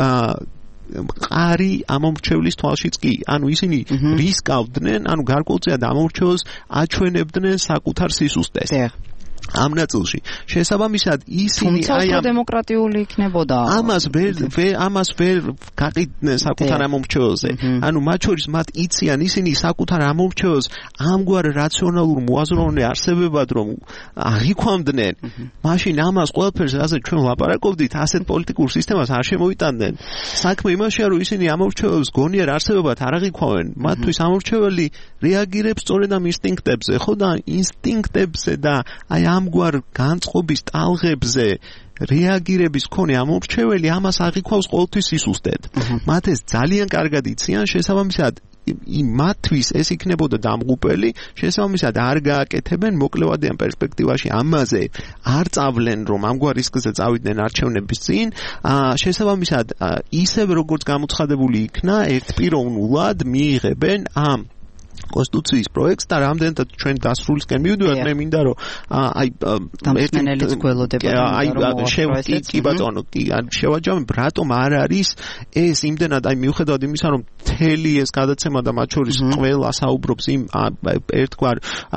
ყარი ამომრჩევლის თვალშიც კი. ანუ ისინი რისკავდნენ, ანუ გარკვეულწილად ამომრჩეველს აჩვენებდნენ საკუთარ სისუსტეს. ამ ნაწილში შესაბამისად ისინი აი ამ დემოკრატიული იქნებოდა ამას ვერ ამას ვერ გაყიდნენ საკუთარ ამომრჩეველზე. ანუ მათ შორის მათ იციან ისინი საკუთარ ამომრჩეველს ამგვარ რაციონალურ მოაზროვნე არსებებად რომ აღიქვამდნენ, მაშინ ამას ყველაფერს რასაც ჩვენ ვლაპარაკობდით, ასეთ პოლიტიკურ სისტემას არ შემოიტანდნენ. საქმე იმაშია, რომ ისინი ამომრჩეველს გონიერ არსებებად არ აღიქვამენ, მათთვის ამომრჩეველი რეაგირებს სწორედ ამ ინსტინქტებზე, ხო და ინსტინქტებზე და აი ამგვარ განწყობის ტალღებზე რეაგირების მქონე ამომრჩეველი ამას აღიქვავს ყოველთვის სისუსტედ. მათ ეს ძალიან კარგად იციან, შესაბამისად მათთვის ეს იქნებოდა დამღუპელი, შესაბამისად არ გააკეთებენ მოკლევადიან პერსპექტივაში ამაზე არ წავლენ, რომ ამგვარ რისკზე წავიდნენ არჩევნების წინ, შესაბამისად ისევ როგორც გამოცხადებული იქნა, ერთპიროვნულად მიიღებენ ამ კონსტიტუციის პროექტს და რამდენადაც ჩვენ დასრულისკენ მივიდივართ, მე მინდა რომ აი დამსმენელიც გველოდება აი კი ბატონო, კი შევაჯამებ, რატომ არ არის ეს იმდენად აი მიუხედავად იმისა, რომ მთელი ეს გადაცემა და მათ შორის ყველა საუბრობს იმ ერთგვარ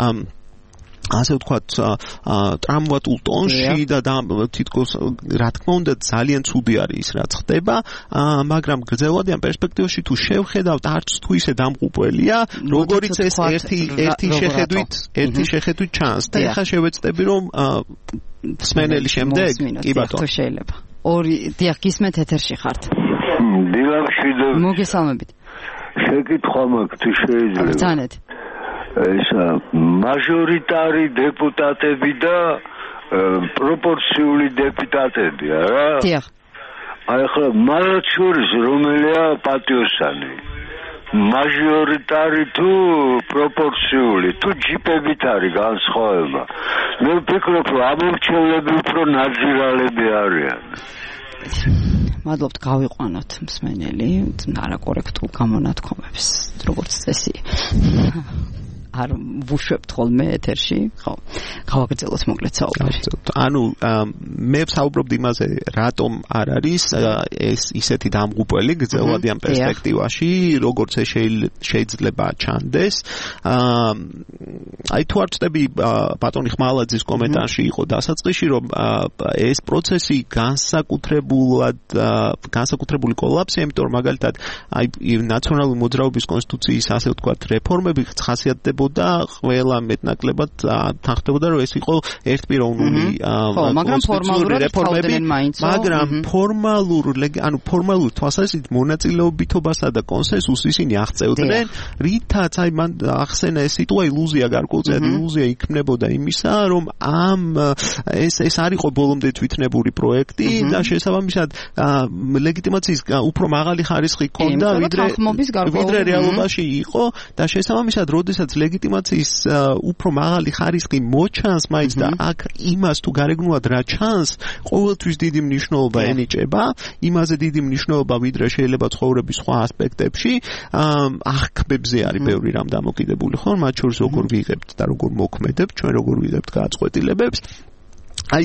ასე ვთქვათ, ტრამვატულ ტონში და თითქოს რა თქმა უნდა ძალიან ცუდი არის ის რაც ხდება, მაგრამ გრძელვადიან პერსპექტივაში თუ შევხედავთ, არც თუ ისე დამღუპველია, როგორიც ეს ერთი ერთი შეხედვით, ერთი შეხედვით ჩანს. და ეხლა შევეცდები რომ სმენელი შემდეგ, კი ბატონო. შეიძლება. ორი დიახ, გისმენთ ეთერში ხართ. დილამშვიდო. მოგესალმებით. შეკითხვა მაქვს, თუ შეიძლება. ბრძანეთ. ესა მაჟორიტარი დეპუტატები და პროპორციული დეპუტატები, არა? დიახ. აი ახლა მათ შორის რომელია პატიოსანი? მაჟორიტარი თუ პროპორციული, თუ ჯიპებით არის განსხვავება? მე ვფიქრობ, რომ ამორჩევლები უფრო ნაძირალები არიან. მადლობთ, გავიყვანოთ მსმენელი არაკორექტულ გამონათქვამებს, როგორც წესი. არ ვუშვებთ ხოლმე ეთერში, ხო. გავაგრძელოთ მოკლედ საუბარი. ანუ მე ვსაუბრობ იმაზე, რატომ არ არის ეს ისეთი დამღუპველი გრძელვადიან პერსპექტივაში, როგორც შეიძლება ჩანდეს. აი თუ არ ვწდები ბატონი ხმალაძის კომენტარში იყო დასაწყისში, რომ ეს პროცესი განსაკუთრებულად განსაკუთრებული კოლაფსია, იმიტომ რომ მაგალითად აი ნაციონალური მოძრაობის კონსტიტუციის ასე ვთქვათ რეფორმები ხასიათდებოდა ყველა მეტნაკლებად თანხმდებოდა რომ ეს იყო ერთპიროვნული კონსტიტუციური რეფორმები, მაგრამ ფორმალურ ანუ ფორმალურ თვალსაზრისით მონაწილეობითობასა და კონსენსუსს ისინი აღწევდნენ, რითაც აი მან ახსენა ეს სიტუა ილუზია გარკვეულწილად ილუზია იქნებოდა იმისა, რომ ამ ეს ეს არ იყო ბოლომდე თვითნებური პროექტი და შესაბამისად ლეგიტიმაციის უფრო მაღალი ხარისხი ჰქონდა ვიდრე ვიდრე რეალობაში იყო და შესაბამისად როდესაც ლეგიტიმაციის უფრო მაღალი ხარისხი მოჩანს მაინც და აქ იმას თუ გარეგნულად რა ჩანს ყოველთვის დიდი მნიშვნელობა ენიჭება იმაზე დიდი მნიშვნელობა ვიდრე შეიძლება ცხოვრების სხვა ასპექტებში აღქმებზე არის ბევრი რამ დამოკიდებული ხო მათ შორის როგორ ვიღებთ და როგორ მოქმედებთ ჩვენ როგორ ვიღებთ გადაწყვეტილებებს აი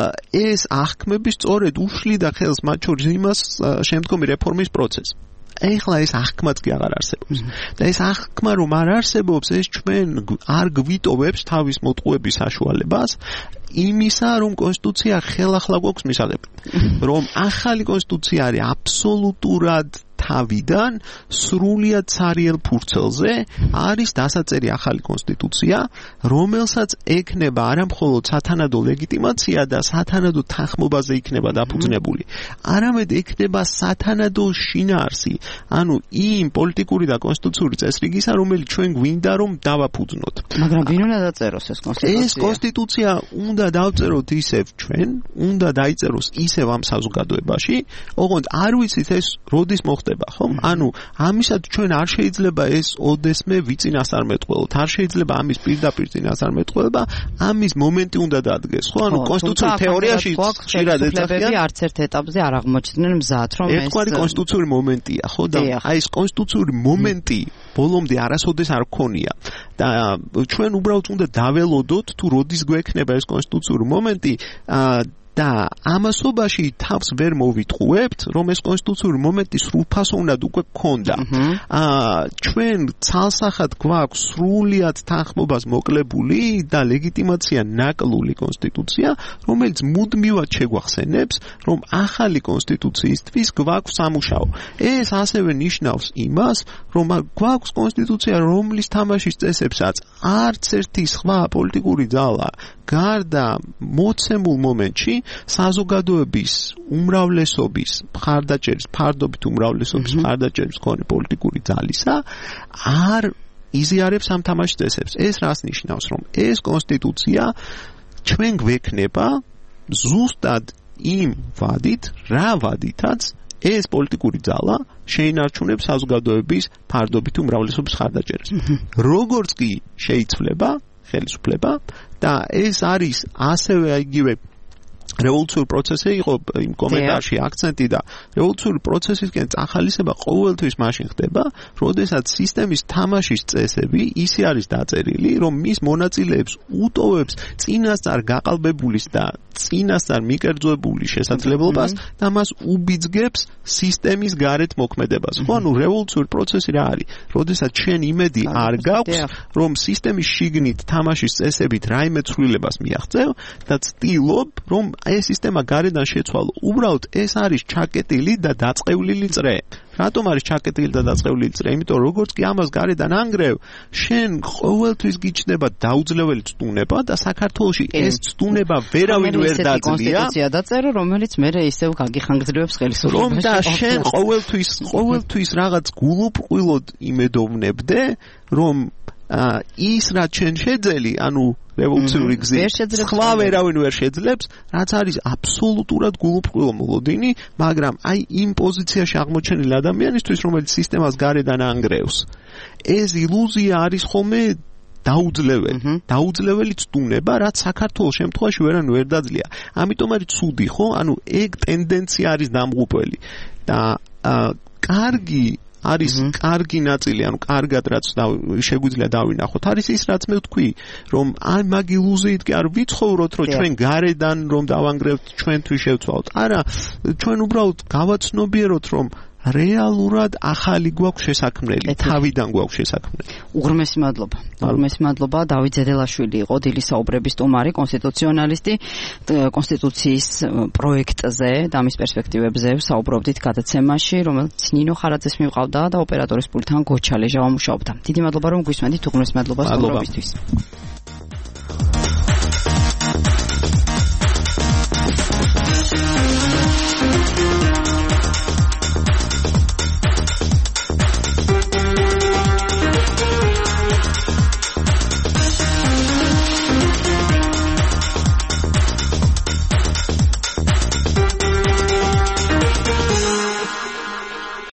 ეს აღქმები სწორედ უშლიდა ხელს მათ შორის იმას შემდგომი რეფორმის პროცესს ეხლა ეს აღქმაც კი აღარ არსებობს და ეს აღქმა რომ არ არსებობს ეს ჩვენ არ გვიტოვებს თავის მოტყუების საშუალებას იმისა რომ კონსტიტუცია ხელახლა გვაქვს მისაღები რომ ახალი კონსტიტუცია არის აბსოლუტურად თავიდან სრულიად ცარიელ ფურცელზე არის დასაწერი ახალი კონსტიტუცია, რომელსაც ექნება არა მხოლოდ სათანადო ლეგიტიმაცია და სათანადო თანხმობაზე იქნება დაფუძნებული, არამედ ექნება სათანადო შინაარსი, ანუ იმ პოლიტიკური და კონსტიტუციური წესრიგისა, რომელიც ჩვენ გვინდა რომ დავაფუძნოთ. მაგრამ ვინ უნდა დაწეროს ეს კონსტიტუცია? ეს კონსტიტუცია უნდა დავწეროთ ისევ ჩვენ, უნდა დაიწეროს ისევ ამ საზოგადოებაში, ოღონდ არ ვიცით ეს როდის მოხდება ხომ? ანუ ამისად ჩვენ არ შეიძლება ეს ოდესმე ვიწინასწარმეტყველოთ. არ შეიძლება ამის პირდაპირ წინასწარმეტყველება, ამის მომენტი უნდა დადგეს, ხო? ანუ კონსტიტუციური თეორიაში ხშირად ეძახიან, არც ერთ ეტაპზე არ აღმოჩნდნენ მზად, რომ ეს ერთგვარი კონსტიტუციური მომენტია, ხო? და აი ეს კონსტიტუციური მომენტი ბოლომდე არასოდეს არ ქონია. და ჩვენ უბრალოდ უნდა დაველოდოთ თუ როდის გვექნება ეს კონსტიტუციური მომენტი და ამასობაში თავს ვერ მოვიტყუებთ, რომ ეს კონსტიტუციური მომენტი სრულფასოვნად უკვე გქონდა. აა ჩვენ ცალსახად გვაქვს სრულიად თანხმობას მოკლებული და ლეგიტიმაცია ნაკლული კონსტიტუცია, რომელიც მუდმივად შეგვახსენებს, რომ ახალი კონსტიტუციისთვის გვაქვს სამუშაო. ეს ასევე ნიშნავს იმას, რომ გვაქვს კონსტიტუცია, რომლის თამაშის წესებსაც არც ერთი სხვა პოლიტიკური ძალა გარდა მოცემულ მომენტში საზოგადოების უმრავლესობის მხარდაჭერის, ფარდობით უმრავლესობის მხარდაჭერის მქონე პოლიტიკური ძალისა არ იზიარებს ამ თამაშის წესებს. ეს რას ნიშნავს, რომ ეს კონსტიტუცია ჩვენ გვექნება ზუსტად იმ ვადით, რა ვადითაც ეს პოლიტიკური ძალა შეინარჩუნებს საზოგადოების ფარდობით უმრავლესობის მხარდაჭერას. როგორც კი შეიცვლება ხელისუფლება და ეს არის ასევე იგივე რევოლუციური პროცესი იყო იმ კომენტარში აქცენტი და რევოლუციური პროცესისკენ წახალისება ყოველთვის მაშინ ხდება, როდესაც სისტემის თამაშის წესები ისე არის დაწერილი, რომ მის მონაწილეებს უტოვებს წინასწარ გაყალბებულის და წინასწარ მიკერძოებული შესაძლებლობას და მას უბიძგებს სისტემის გარეთ მოქმედებას. ხო, ანუ რევოლუციური პროცესი რა არის? როდესაც შენ იმედი არ გაქვს, რომ სისტემის შიგნით თამაშის წესებით რაიმე ცვლილებას მიაღწევ და ცდილობ, რომ ეს სისტემა გარედან შეცვალო. უბრალოდ ეს არის ჩაკეტილი და დაწყევლილი წრე. რატომ არის ჩაკეტილი და დაწყევლილი წრე? იმიტომ როგორც კი ამას გარედან ანგრევ, შენ ყოველთვის გიჩნდება დაუძლეველი ცდუნება და საქართველოში ეს ცდუნება ვერავინ ვერ დაძლია. კონსტიტუცია დაწერო, რომელიც მე ისევ გაგიხანგრძლივებს ხელისუფლებას. რომ და შენ ყოველთვის ყოველთვის რაღაც გულუბრყვილოდ იმედოვნებდე, რომ ის რაც შენ შეძელი, ანუ რევოლუციური გზით სხვა ვერავინ ვერ შეძლებს, რაც არის აბსოლუტურად გულუბრყვილო მოლოდინი, მაგრამ აი იმ პოზიციაში აღმოჩენილი ადამიანისთვის, რომელიც სისტემას გარედან ანგრევს, ეს ილუზია არის ხოლმე დაუძლეველი, დაუძლეველი ცდუნება, რაც საქართველოს შემთხვევაში ვერან ვერ დაძლია. ამიტომ არის ცუდი, ხო? ანუ ეგ ტენდენცია არის დამღუპველი და კარგი არის კარგი ნაწილი, ანუ კარგად რაც შეგვიძლია დავინახოთ, არის ის რაც მე ვთქვი, რომ აი მაგ ილუზიით კი არ ვიცხოვროთ, რომ ჩვენ გარედან რომ დავანგრევთ, ჩვენთვის შევცვალოთ. არა, ჩვენ უბრალოდ გავაცნობიეროთ, რომ რეალურად ახალი გვაქვს შესაქმნელი, თავიდან გვაქვს შესაქმნელი. უღრმესი მადლობა. უღრმესი მადლობა. დავით ზედელაშვილი იყო დილის საუბრების სტუმარი, კონსტიტუციონალისტი, კონსტიტუციის პროექტზე და მის პერსპექტივებზე საუბრობდით გადაცემაში, რომელიც ნინო ხარაძეს მივყავდა და ოპერატორის პულტთან გოჩა ლეჟავა მუშაობდა. დიდი მადლობა რომ გვისმენთ, უღრმესი მადლობა სტუმრობისთვის.